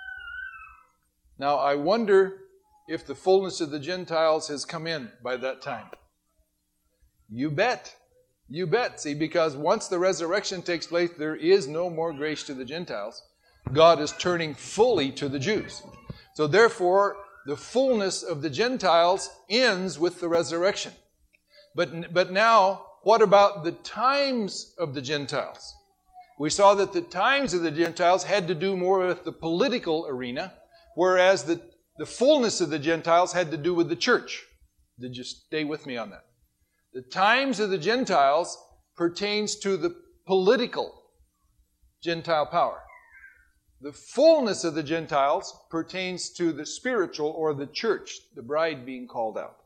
Now, I wonder if the fullness of the Gentiles has come in by that time. You bet. You bet. See, because once the resurrection takes place, there is no more grace to the Gentiles. God is turning fully to the Jews. So therefore, the fullness of the Gentiles ends with the resurrection. But now, what about the times of the Gentiles? We saw that the times of the Gentiles had to do more with the political arena, whereas the fullness of the Gentiles had to do with the church. Did you stay with me on that? The times of the Gentiles pertains to the political Gentile power. The fullness of the Gentiles pertains to the spiritual or the church, the bride being called out.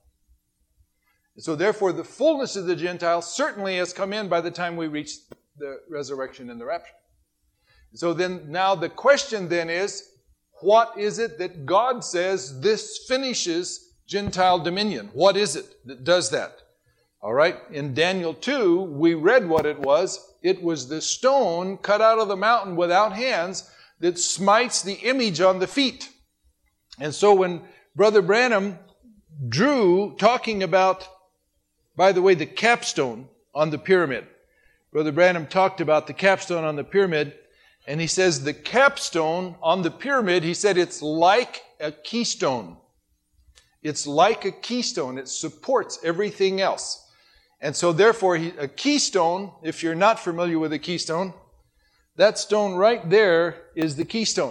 So therefore, the fullness of the Gentiles certainly has come in by the time we reach the resurrection and the rapture. So then, now the question then is, what is it that God says this finishes Gentile dominion? What is it that does that? All right, in Daniel 2, we read what it was. It was the stone cut out of the mountain without hands that smites the image on the feet. And so when Brother Branham drew, talking about, by the way, the capstone on the pyramid. Brother Branham talked about the capstone on the pyramid, and he says the capstone on the pyramid, he said it's like a keystone. It's like a keystone. It supports everything else. And so therefore, a keystone, if you're not familiar with a keystone, that stone right there is the keystone.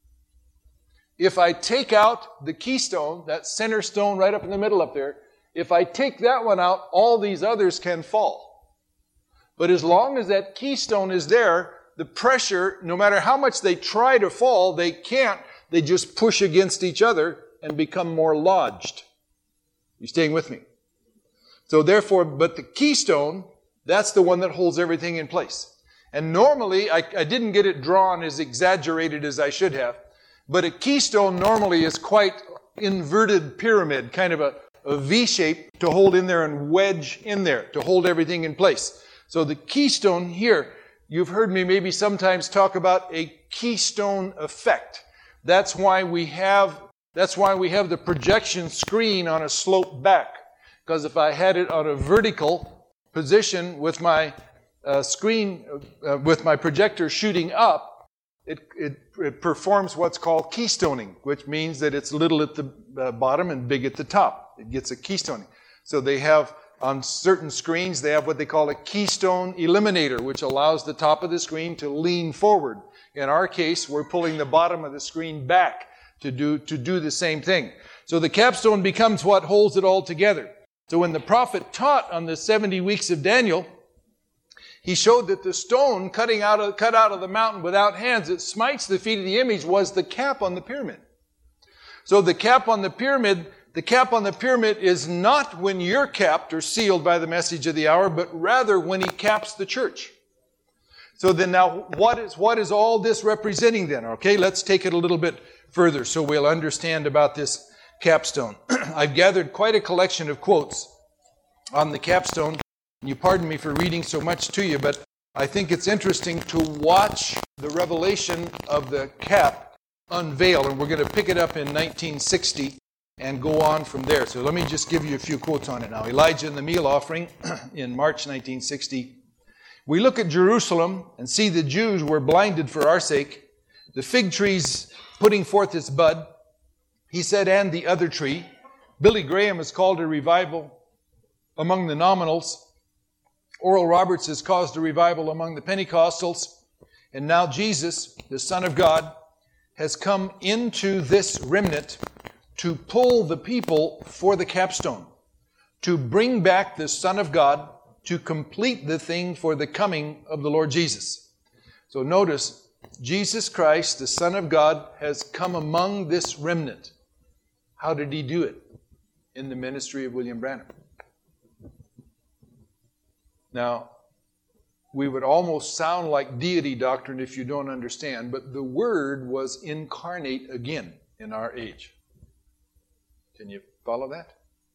If I take out the keystone, that center stone right up in the middle up there, if I take that one out, all these others can fall. But as long as that keystone is there, the pressure, no matter how much they try to fall, they can't. They just push against each other and become more lodged. You staying with me? So therefore, but the keystone, that's the one that holds everything in place. And normally, I didn't get it drawn as exaggerated as I should have, but a keystone normally is quite inverted pyramid, kind of a V shape to hold in there and wedge in there to hold everything in place. So the keystone here, you've heard me maybe sometimes talk about a keystone effect. That's why we have the projection screen on a slope back. Because if I had it on a vertical position with my screen, with my projector shooting up, it performs what's called keystoning, which means that it's little at the bottom and big at the top. It gets a keystoning. So they have, on certain screens, they have what they call a keystone eliminator, which allows the top of the screen to lean forward. In our case, we're pulling the bottom of the screen back to do the same thing. So the capstone becomes what holds it all together. So when the prophet taught on the 70 weeks of Daniel, he showed that the stone cut out of the mountain without hands that smites the feet of the image was the cap on the pyramid. So the cap on the pyramid is not when you're capped or sealed by the message of the hour, but rather when he caps the church. So then now, what is all this representing then? Okay, let's take it a little bit further so we'll understand about this capstone. I've gathered quite a collection of quotes on the capstone. You pardon me for reading so much to you, but I think it's interesting to watch the revelation of the cap unveil, and we're going to pick it up in 1960 and go on from there. So let me just give you a few quotes on it now. Elijah and the meal offering in March 1960. We look at Jerusalem and see the Jews were blinded for our sake. The fig tree's putting forth its bud. He said, and the other tree. Billy Graham has called a revival among the nominals. Oral Roberts has caused a revival among the Pentecostals. And now Jesus, the Son of God, has come into this remnant to pull the people for the capstone, to bring back the Son of God, to complete the thing for the coming of the Lord Jesus. So notice, Jesus Christ, the Son of God, has come among this remnant. How did he do it? In the ministry of William Branham. Now, we would almost sound like deity doctrine if you don't understand, but the Word was incarnate again in our age. Can you follow that?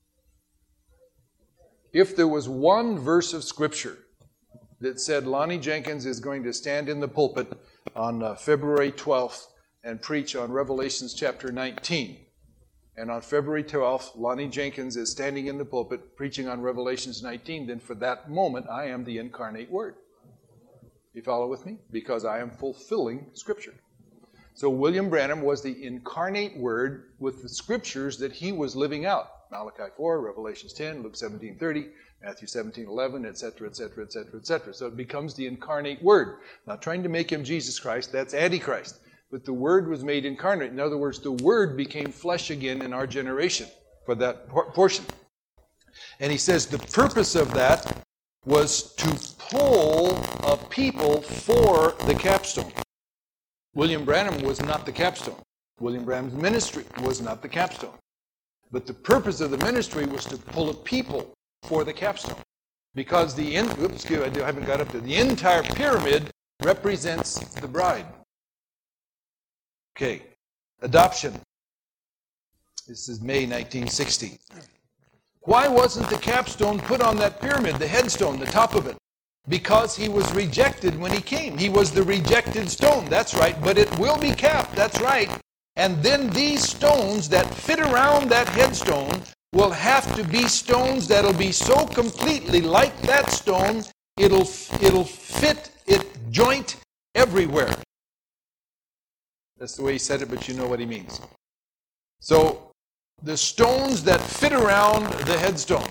If there was one verse of Scripture that said Lonnie Jenkins is going to stand in the pulpit on February 12th and preach on Revelations chapter 19, and on February 12th, Lonnie Jenkins is standing in the pulpit preaching on Revelations 19, then for that moment, I am the incarnate Word. You follow with me? Because I am fulfilling Scripture. So William Branham was the incarnate Word with the Scriptures that he was living out. Malachi 4, Revelations 10, Luke 17:30, Matthew 17:11, etc., etc., etc., etc. So it becomes the incarnate Word. Not trying to make him Jesus Christ, that's Antichrist. But the Word was made incarnate. In other words, the Word became flesh again in our generation for that portion. And he says the purpose of that was to pull a people for the capstone. William Branham was not the capstone. William Branham's ministry was not the capstone. But the purpose of the ministry was to pull a people for the capstone. Because the entire pyramid represents the bride. Okay, adoption. This is May 1960. Why wasn't the capstone put on that pyramid, the headstone, the top of it? Because he was rejected when he came. He was the rejected stone, that's right, but it will be capped, that's right. And then these stones that fit around that headstone will have to be stones that'll be so completely like that stone, it'll fit it joint everywhere. That's the way he said it, but you know what he means. So, the stones that fit around the headstone.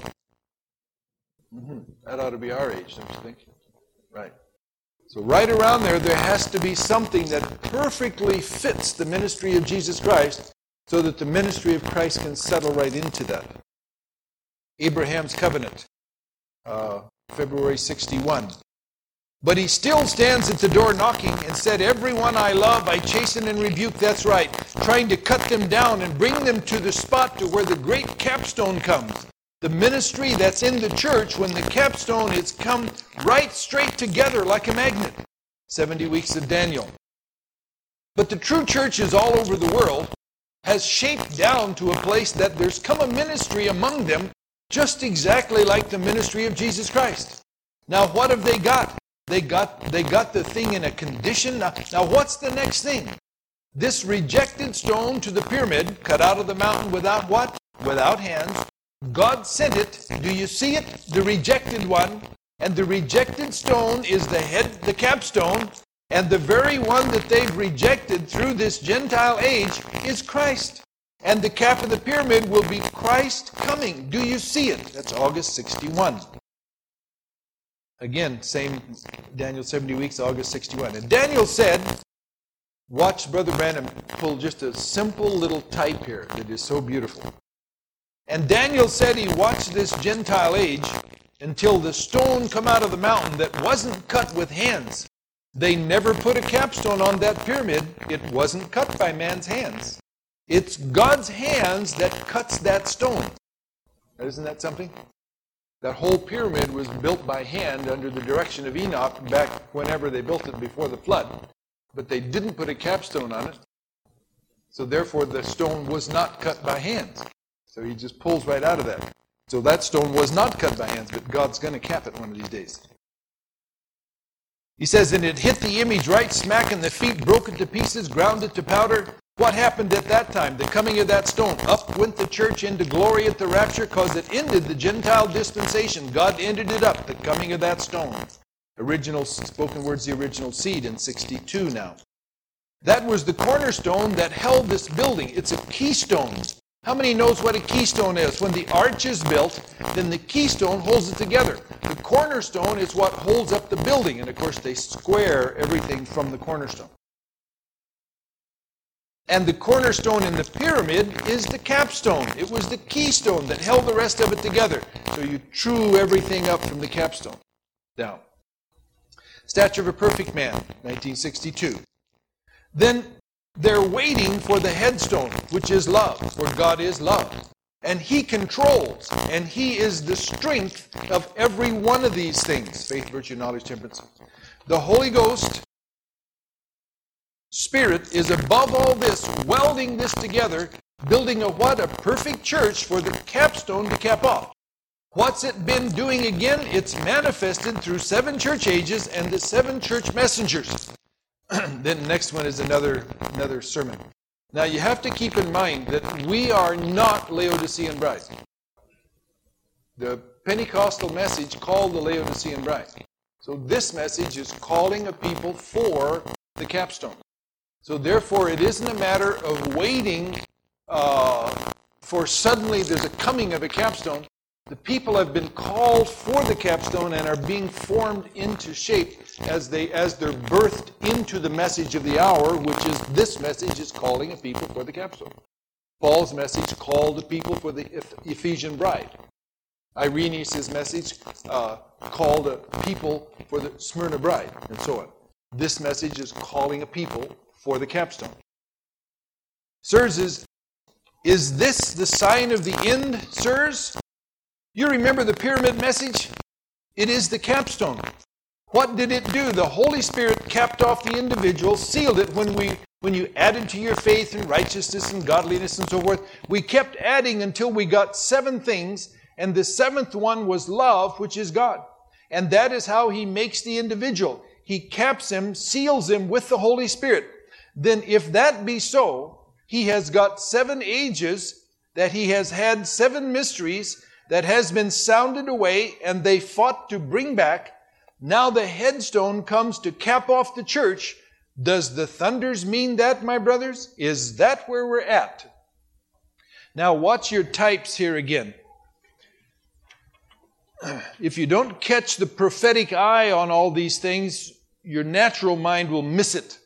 That ought to be our age, don't you think? Right. So right around there has to be something that perfectly fits the ministry of Jesus Christ so that the ministry of Christ can settle right into that. Abraham's covenant, February 61. But he still stands at the door knocking and said, everyone I love, I chasten and rebuke, that's right, trying to cut them down and bring them to the spot to where the great capstone comes. The ministry that's in the church, when the capstone is come right straight together like a magnet. 70 weeks of Daniel. But the true church is all over the world, has shaped down to a place that there's come a ministry among them just exactly like the ministry of Jesus Christ. Now what have they got? They got the thing in a condition. Now what's the next thing? This rejected stone to the pyramid, cut out of the mountain without what? Without hands. God sent it. Do you see it? The rejected one. And the rejected stone is the head, the capstone. And the very one that they've rejected through this Gentile age is Christ. And the cap of the pyramid will be Christ coming. Do you see it? That's August 61. Again, same Daniel 70 weeks, August 61. And Daniel said, watch Brother Branham pull just a simple little type here that is so beautiful. And Daniel said he watched this Gentile age until the stone come out of the mountain that wasn't cut with hands. They never put a capstone on that pyramid. It wasn't cut by man's hands. It's God's hands that cuts that stone. Isn't that something? That whole pyramid was built by hand under the direction of Enoch back whenever they built it before the flood. But they didn't put a capstone on it. So therefore the stone was not cut by hands. So he just pulls right out of that. So that stone was not cut by hands, but God's going to cap it one of these days. He says, and it hit the image right smack in the feet, broke it to pieces, ground it to powder. What happened at that time? The coming of that stone. Up went the church into glory at the rapture because it ended the Gentile dispensation. God ended it up, the coming of that stone. Original spoken words, the original seed in 62 now. That was the cornerstone that held this building. It's a keystone. How many knows what a keystone is? When the arch is built, then the keystone holds it together. The cornerstone is what holds up the building. And of course, they square everything from the cornerstone. And the cornerstone in the pyramid is the capstone. It was the keystone that held the rest of it together. So you drew everything up from the capstone down. Statue of a Perfect Man, 1962. Then they're waiting for the headstone, which is love, for God is love. And He controls, and He is the strength of every one of these things. Faith, virtue, knowledge, temperance. The Holy Ghost, Spirit, is above all this, welding this together, building a what? A perfect church for the capstone to cap off. What's it been doing again? It's manifested through 7 church ages and the 7 church messengers. Then the next one is another sermon. Now you have to keep in mind that we are not Laodicean bride. The Pentecostal message called the Laodicean bride. So this message is calling a people for the capstone. So therefore it isn't a matter of waiting for suddenly there's a coming of a capstone. The people have been called for the capstone and are being formed into shape as they're birthed into the message of the hour, which is this message is calling a people for the capstone. Paul's message called the people for the Ephesian bride. Irenaeus' message called a people for the Smyrna bride, and so on. This message is calling a people for the capstone. Sirs, is this the sign of the end, sirs? You remember the pyramid message? It is the capstone. What did it do? The Holy Spirit capped off the individual, sealed it when you added to your faith and righteousness and godliness and so forth. We kept adding until we got 7 things, and the 7th one was love, which is God. And that is how He makes the individual. He caps him, seals him with the Holy Spirit. Then if that be so, He has got 7 ages, that He has had 7 mysteries, that has been sounded away and they fought to bring back. Now the headstone comes to cap off the church. Does the thunders mean that, my brothers? Is that where we're at? Now watch your types here again. If you don't catch the prophetic eye on all these things, your natural mind will miss it.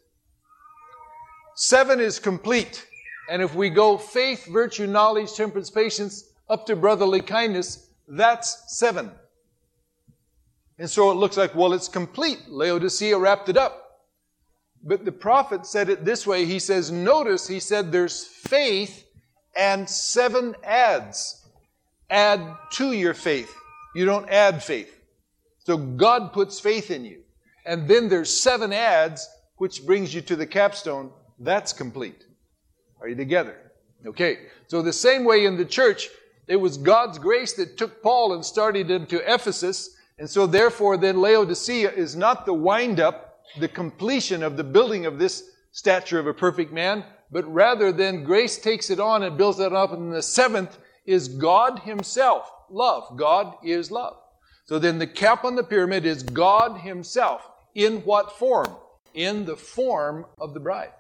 7 is complete. And if we go faith, virtue, knowledge, temperance, patience, up to brotherly kindness, that's 7. And so it looks like, well, it's complete. Laodicea wrapped it up. But the prophet said it this way. He says, notice, he said there's faith and 7 adds. Add to your faith. You don't add faith. So God puts faith in you. And then there's 7 adds, which brings you to the capstone. That's complete. Are you together? Okay. So the same way in the church, it was God's grace that took Paul and started him to Ephesus And so therefore then Laodicea is not the wind-up, the completion of the building of this stature of a perfect man, but rather then grace takes it on and builds that up. And the seventh is God himself. Love. God is love. So then the cap on the pyramid is God himself. In what form? In the form of the bride.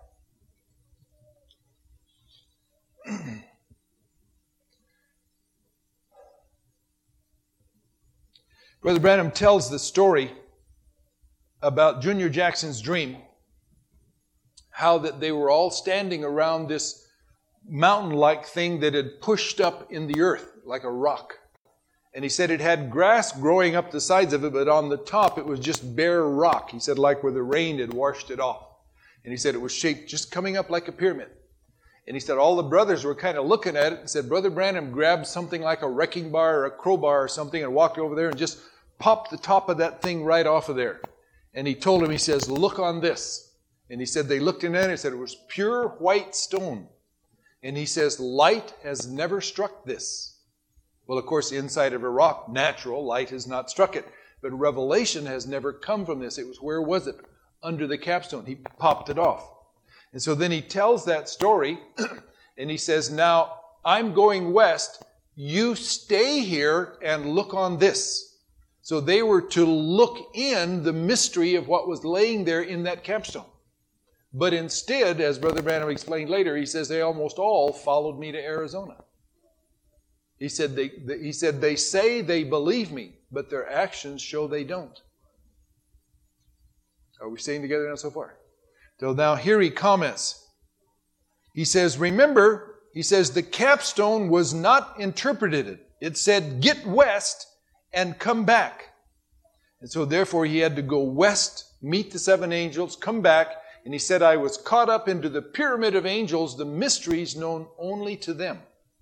Brother Branham tells the story about Junior Jackson's dream, how that they were all standing around this mountain-like thing that had pushed up in the earth like a rock. And he said it had grass growing up the sides of it, but on the top it was just bare rock. He said like where the rain had washed it off. And he said it was shaped just coming up like a pyramid. And he said all the brothers were kind of looking at it and said, Brother Branham grabbed something like a wrecking bar or a crowbar or something and walked over there and just popped the top of that thing right off of there. And he told him, he says, look on this. And he said they looked in there and he said it was pure white stone. And he says light has never struck this. Well, of course, inside of a rock, natural, light has not struck it. But revelation has never come from this. It was, where was it? Under the capstone. He popped it off. And so then he tells that story, and he says, now, I'm going west. You stay here and look on this. So they were to look in the mystery of what was laying there in that capstone. But instead, as Brother Branham explained later, he says they almost all followed me to Arizona. He said they say they believe me, but their actions show they don't. Are we staying together now so far? So now here he comments. He says, remember, he says, the capstone was not interpreted. It said, get west and come back. And so therefore he had to go west, meet the seven angels, come back, and he said, I was caught up into the pyramid of angels, the mysteries known only to them.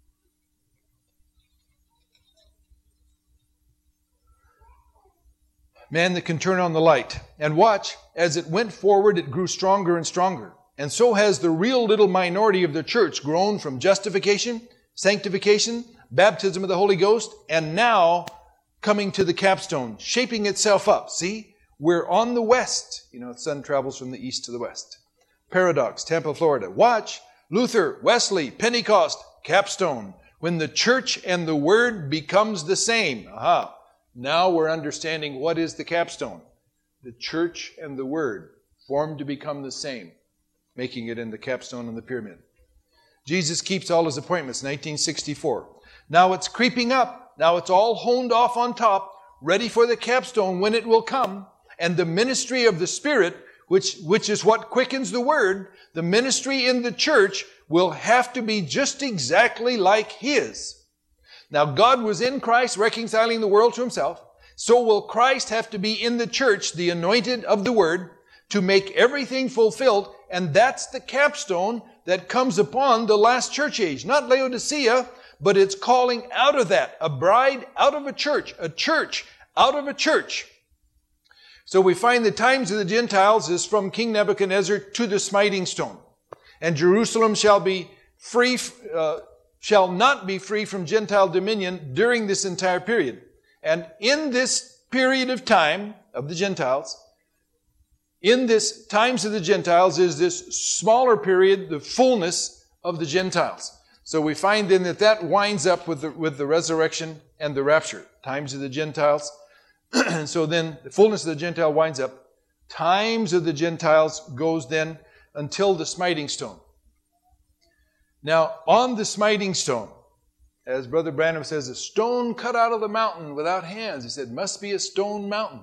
Man that can turn on the light. And watch, as it went forward, it grew stronger and stronger. And so has the real little minority of the church grown from justification, sanctification, baptism of the Holy Ghost, and now coming to the capstone, shaping itself up. See, we're on the west. You know, the sun travels from the east to the west. Paradox, Tampa, Florida. Watch, Luther, Wesley, Pentecost, capstone. When the church and the word becomes the same. Aha. Now we're understanding what is the capstone. The church and the word formed to become the same, making it in the capstone and the pyramid. Jesus keeps all his appointments, 1964. Now it's creeping up. Now it's all honed off on top, ready for the capstone when it will come. And the ministry of the Spirit, which is what quickens the word, the ministry in the church will have to be just exactly like his. Now, God was in Christ reconciling the world to himself. So will Christ have to be in the church, the anointed of the word, to make everything fulfilled. And that's the capstone that comes upon the last church age. Not Laodicea, but it's calling out of that. A bride out of a church out of a church. So we find the times of the Gentiles is from King Nebuchadnezzar to the smiting stone. And Jerusalem shall not be free from Gentile dominion during this entire period. And in this period of time of the Gentiles, in this times of the Gentiles is this smaller period, the fullness of the Gentiles. So we find then that winds up with the resurrection and the rapture. Times of the Gentiles. And so then the fullness of the Gentile winds up. Times of the Gentiles goes then until the smiting stone. Now, on the smiting stone, as Brother Branham says, a stone cut out of the mountain without hands. He said, must be a stone mountain.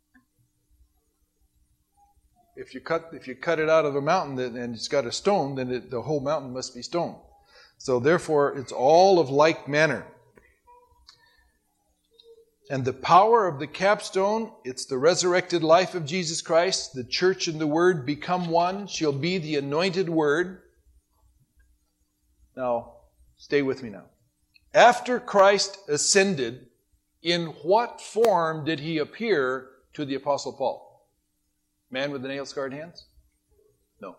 If you cut it out of a mountain and it's got a stone, then the whole mountain must be stone. So therefore, it's all of like manner. And the power of the capstone, it's the resurrected life of Jesus Christ. The church and the word become one. She'll be the anointed word. Now, stay with me now. After Christ ascended, in what form did he appear to the Apostle Paul? Man with the nail-scarred hands? No.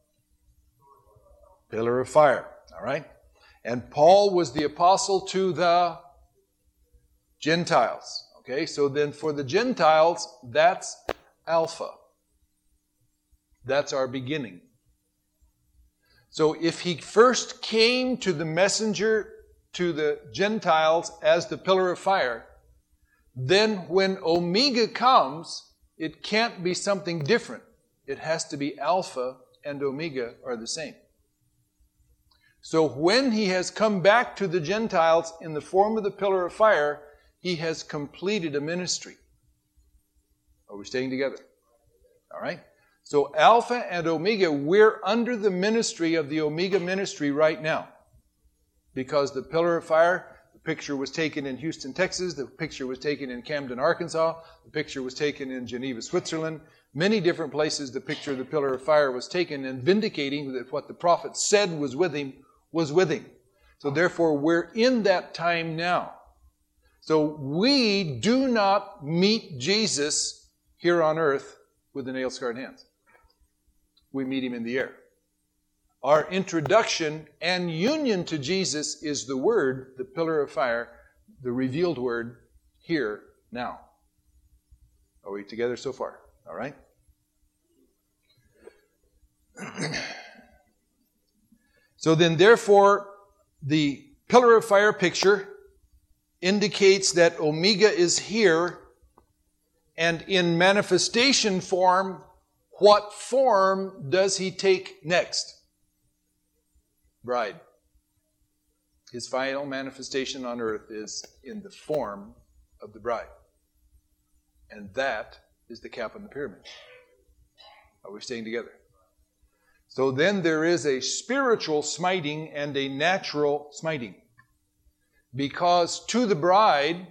Pillar of fire. All right? And Paul was the apostle to the Gentiles. Okay, so then for the Gentiles, that's Alpha. That's our beginning. So if he first came to the messenger, to the Gentiles as the pillar of fire, then when Omega comes, it can't be something different. It has to be Alpha and Omega are the same. So when he has come back to the Gentiles in the form of the pillar of fire, he has completed a ministry. Are we staying together? All right? So Alpha and Omega, we're under the ministry of the Omega ministry right now. Because the pillar of fire, the picture was taken in Houston, Texas. The picture was taken in Camden, Arkansas. The picture was taken in Geneva, Switzerland. Many different places the picture of the pillar of fire was taken, and vindicating that what the prophet said was with him was with him. So therefore, we're in that time now. So we do not meet Jesus here on earth with the nail-scarred hands. We meet him in the air. Our introduction and union to Jesus is the Word, the pillar of fire, the revealed Word, here, now. Are we together so far? All right? So then, therefore, the pillar of fire picture indicates that Omega is here, and in manifestation form, what form does he take next? Bride. His final manifestation on earth is in the form of the bride. And that is the cap on the pyramid. Are we staying together? So then there is a spiritual smiting and a natural smiting. Because to the bride,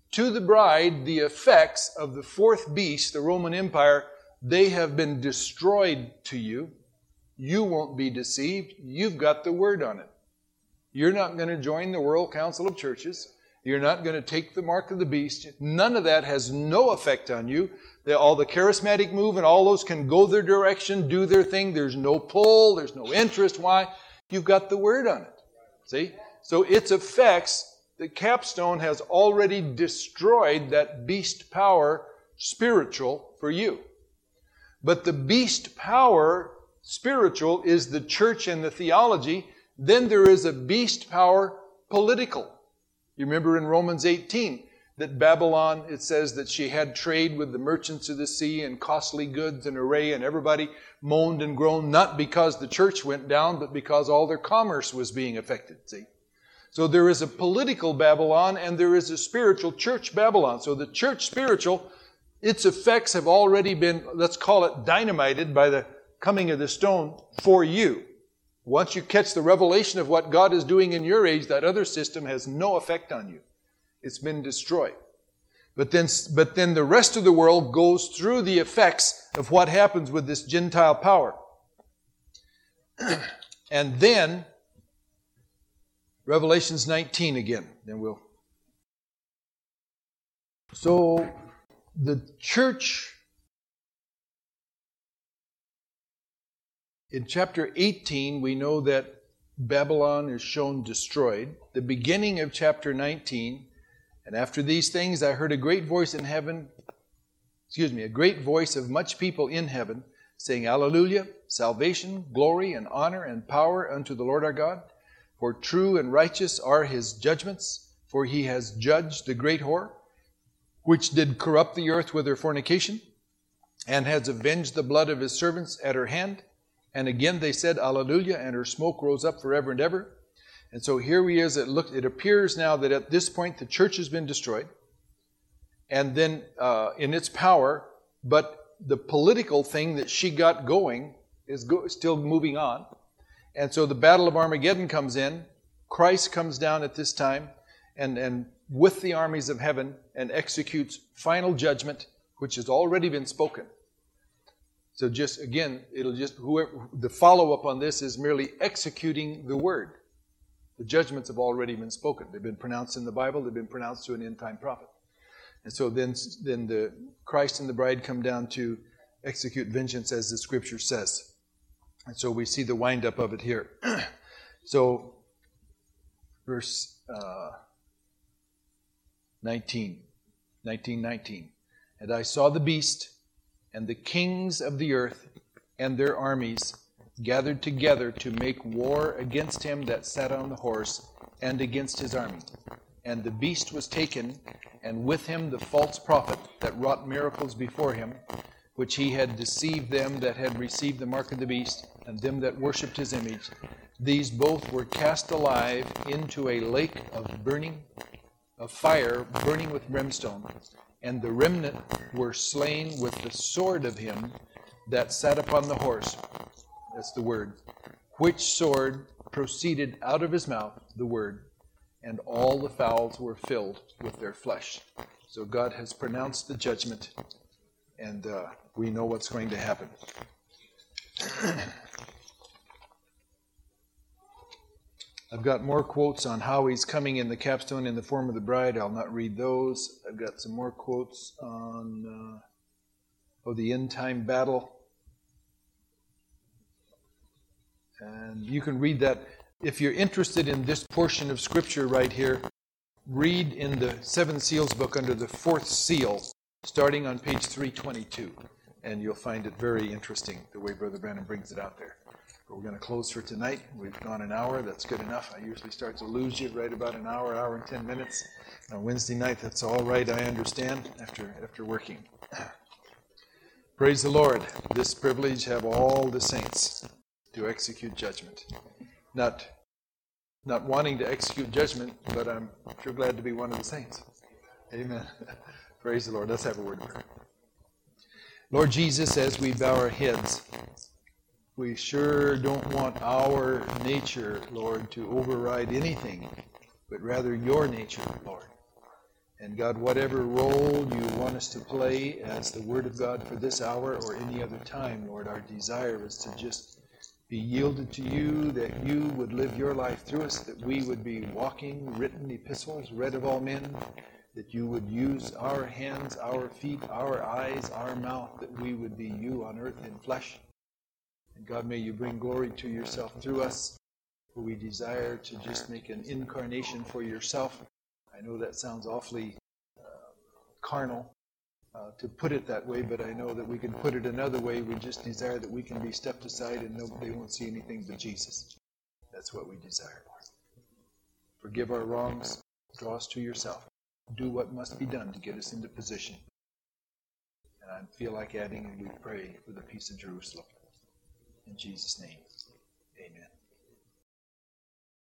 the effects of the fourth beast, the Roman Empire, they have been destroyed to you. You won't be deceived. You've got the word on it. You're not going to join the World Council of Churches. You're not going to take the mark of the beast. None of that has no effect on you. All the charismatic move and all those can go their direction, do their thing. There's no pull. There's no interest. Why? You've got the word on it. See? So its effects, the capstone has already destroyed that beast power spiritual for you. But the beast power spiritual is the church and the theology. Then there is a beast power political. You remember in Romans 18 that Babylon, it says that she had trade with the merchants of the sea and costly goods and array, and everybody moaned and groaned, not because the church went down, but because all their commerce was being affected. See? So there is a political Babylon and there is a spiritual church Babylon. So the church spiritual, its effects have already been, let's call it, dynamited by the coming of the stone for you. Once you catch the revelation of what God is doing in your age, that other system has no effect on you. It's been destroyed. But then the rest of the world goes through the effects of what happens with this Gentile power. And then, Revelations 19 again. Then we'll. So, the church in chapter 18, we know that Babylon is shown destroyed. The beginning of chapter 19, and after these things I heard a great voice in heaven, a great voice of much people in heaven, saying, Alleluia, salvation, glory, and honor, and power unto the Lord our God. For true and righteous are his judgments, for he has judged the great whore, which did corrupt the earth with her fornication, and has avenged the blood of his servants at her hand. And again they said, Alleluia, and her smoke rose up forever and ever. And so here he is. It appears now that at this point the church has been destroyed, and then in its power, but the political thing that she got going is still moving on. And so the battle of Armageddon comes in. Christ comes down at this time and with the armies of heaven and executes final judgment, which has already been spoken. So just again, the follow-up on this is merely executing the word. The judgments have already been spoken. They've been pronounced in the Bible. They've been pronounced to an end-time prophet. And so then the Christ and the bride come down to execute vengeance, as the Scripture says. And so we see the wind-up of it here. So, verse 19. 19:19. And I saw the beast and the kings of the earth and their armies gathered together to make war against him that sat on the horse and against his army. And the beast was taken, and with him the false prophet that wrought miracles before him, which he had deceived them that had received the mark of the beast, and them that worshipped his image. These both were cast alive into a lake of fire burning with brimstone. And the remnant were slain with the sword of him that sat upon the horse. That's the word. Which sword proceeded out of his mouth, the word, and all the fowls were filled with their flesh. So God has pronounced the judgment, and we know what's going to happen. I've got more quotes on how he's coming in the capstone in the form of the bride. I'll not read those. I've got some more quotes on the end time battle. And you can read that. If you're interested in this portion of Scripture right here, read in the Seven Seals book under the fourth seal, starting on page 322. And you'll find it very interesting, the way Brother Branham brings it out there. But we're going to close for tonight. We've gone an hour. That's good enough. I usually start to lose you right about an hour and 10 minutes. On Wednesday night, that's all right, I understand, after working. Praise the Lord. This privilege have all the saints to execute judgment. Not wanting to execute judgment, but I'm sure glad to be one of the saints. Amen. Praise the Lord. Let's have a word of prayer. Lord Jesus, as we bow our heads, we sure don't want our nature, Lord, to override anything, but rather your nature, Lord. And God, whatever role you want us to play as the Word of God for this hour or any other time, Lord, our desire is to just be yielded to you, that you would live your life through us, that we would be walking written epistles, read of all men, that you would use our hands, our feet, our eyes, our mouth, that we would be you on earth in flesh. And God, may you bring glory to yourself through us, for we desire to just make an incarnation for yourself. I know that sounds awfully carnal to put it that way, but I know that we can put it another way. We just desire that we can be stepped aside and nobody won't see anything but Jesus. That's what we desire, Lord. Forgive our wrongs. Draw us to yourself. Do what must be done to get us into position. And I feel like adding, and we pray for the peace of Jerusalem. In Jesus' name, amen.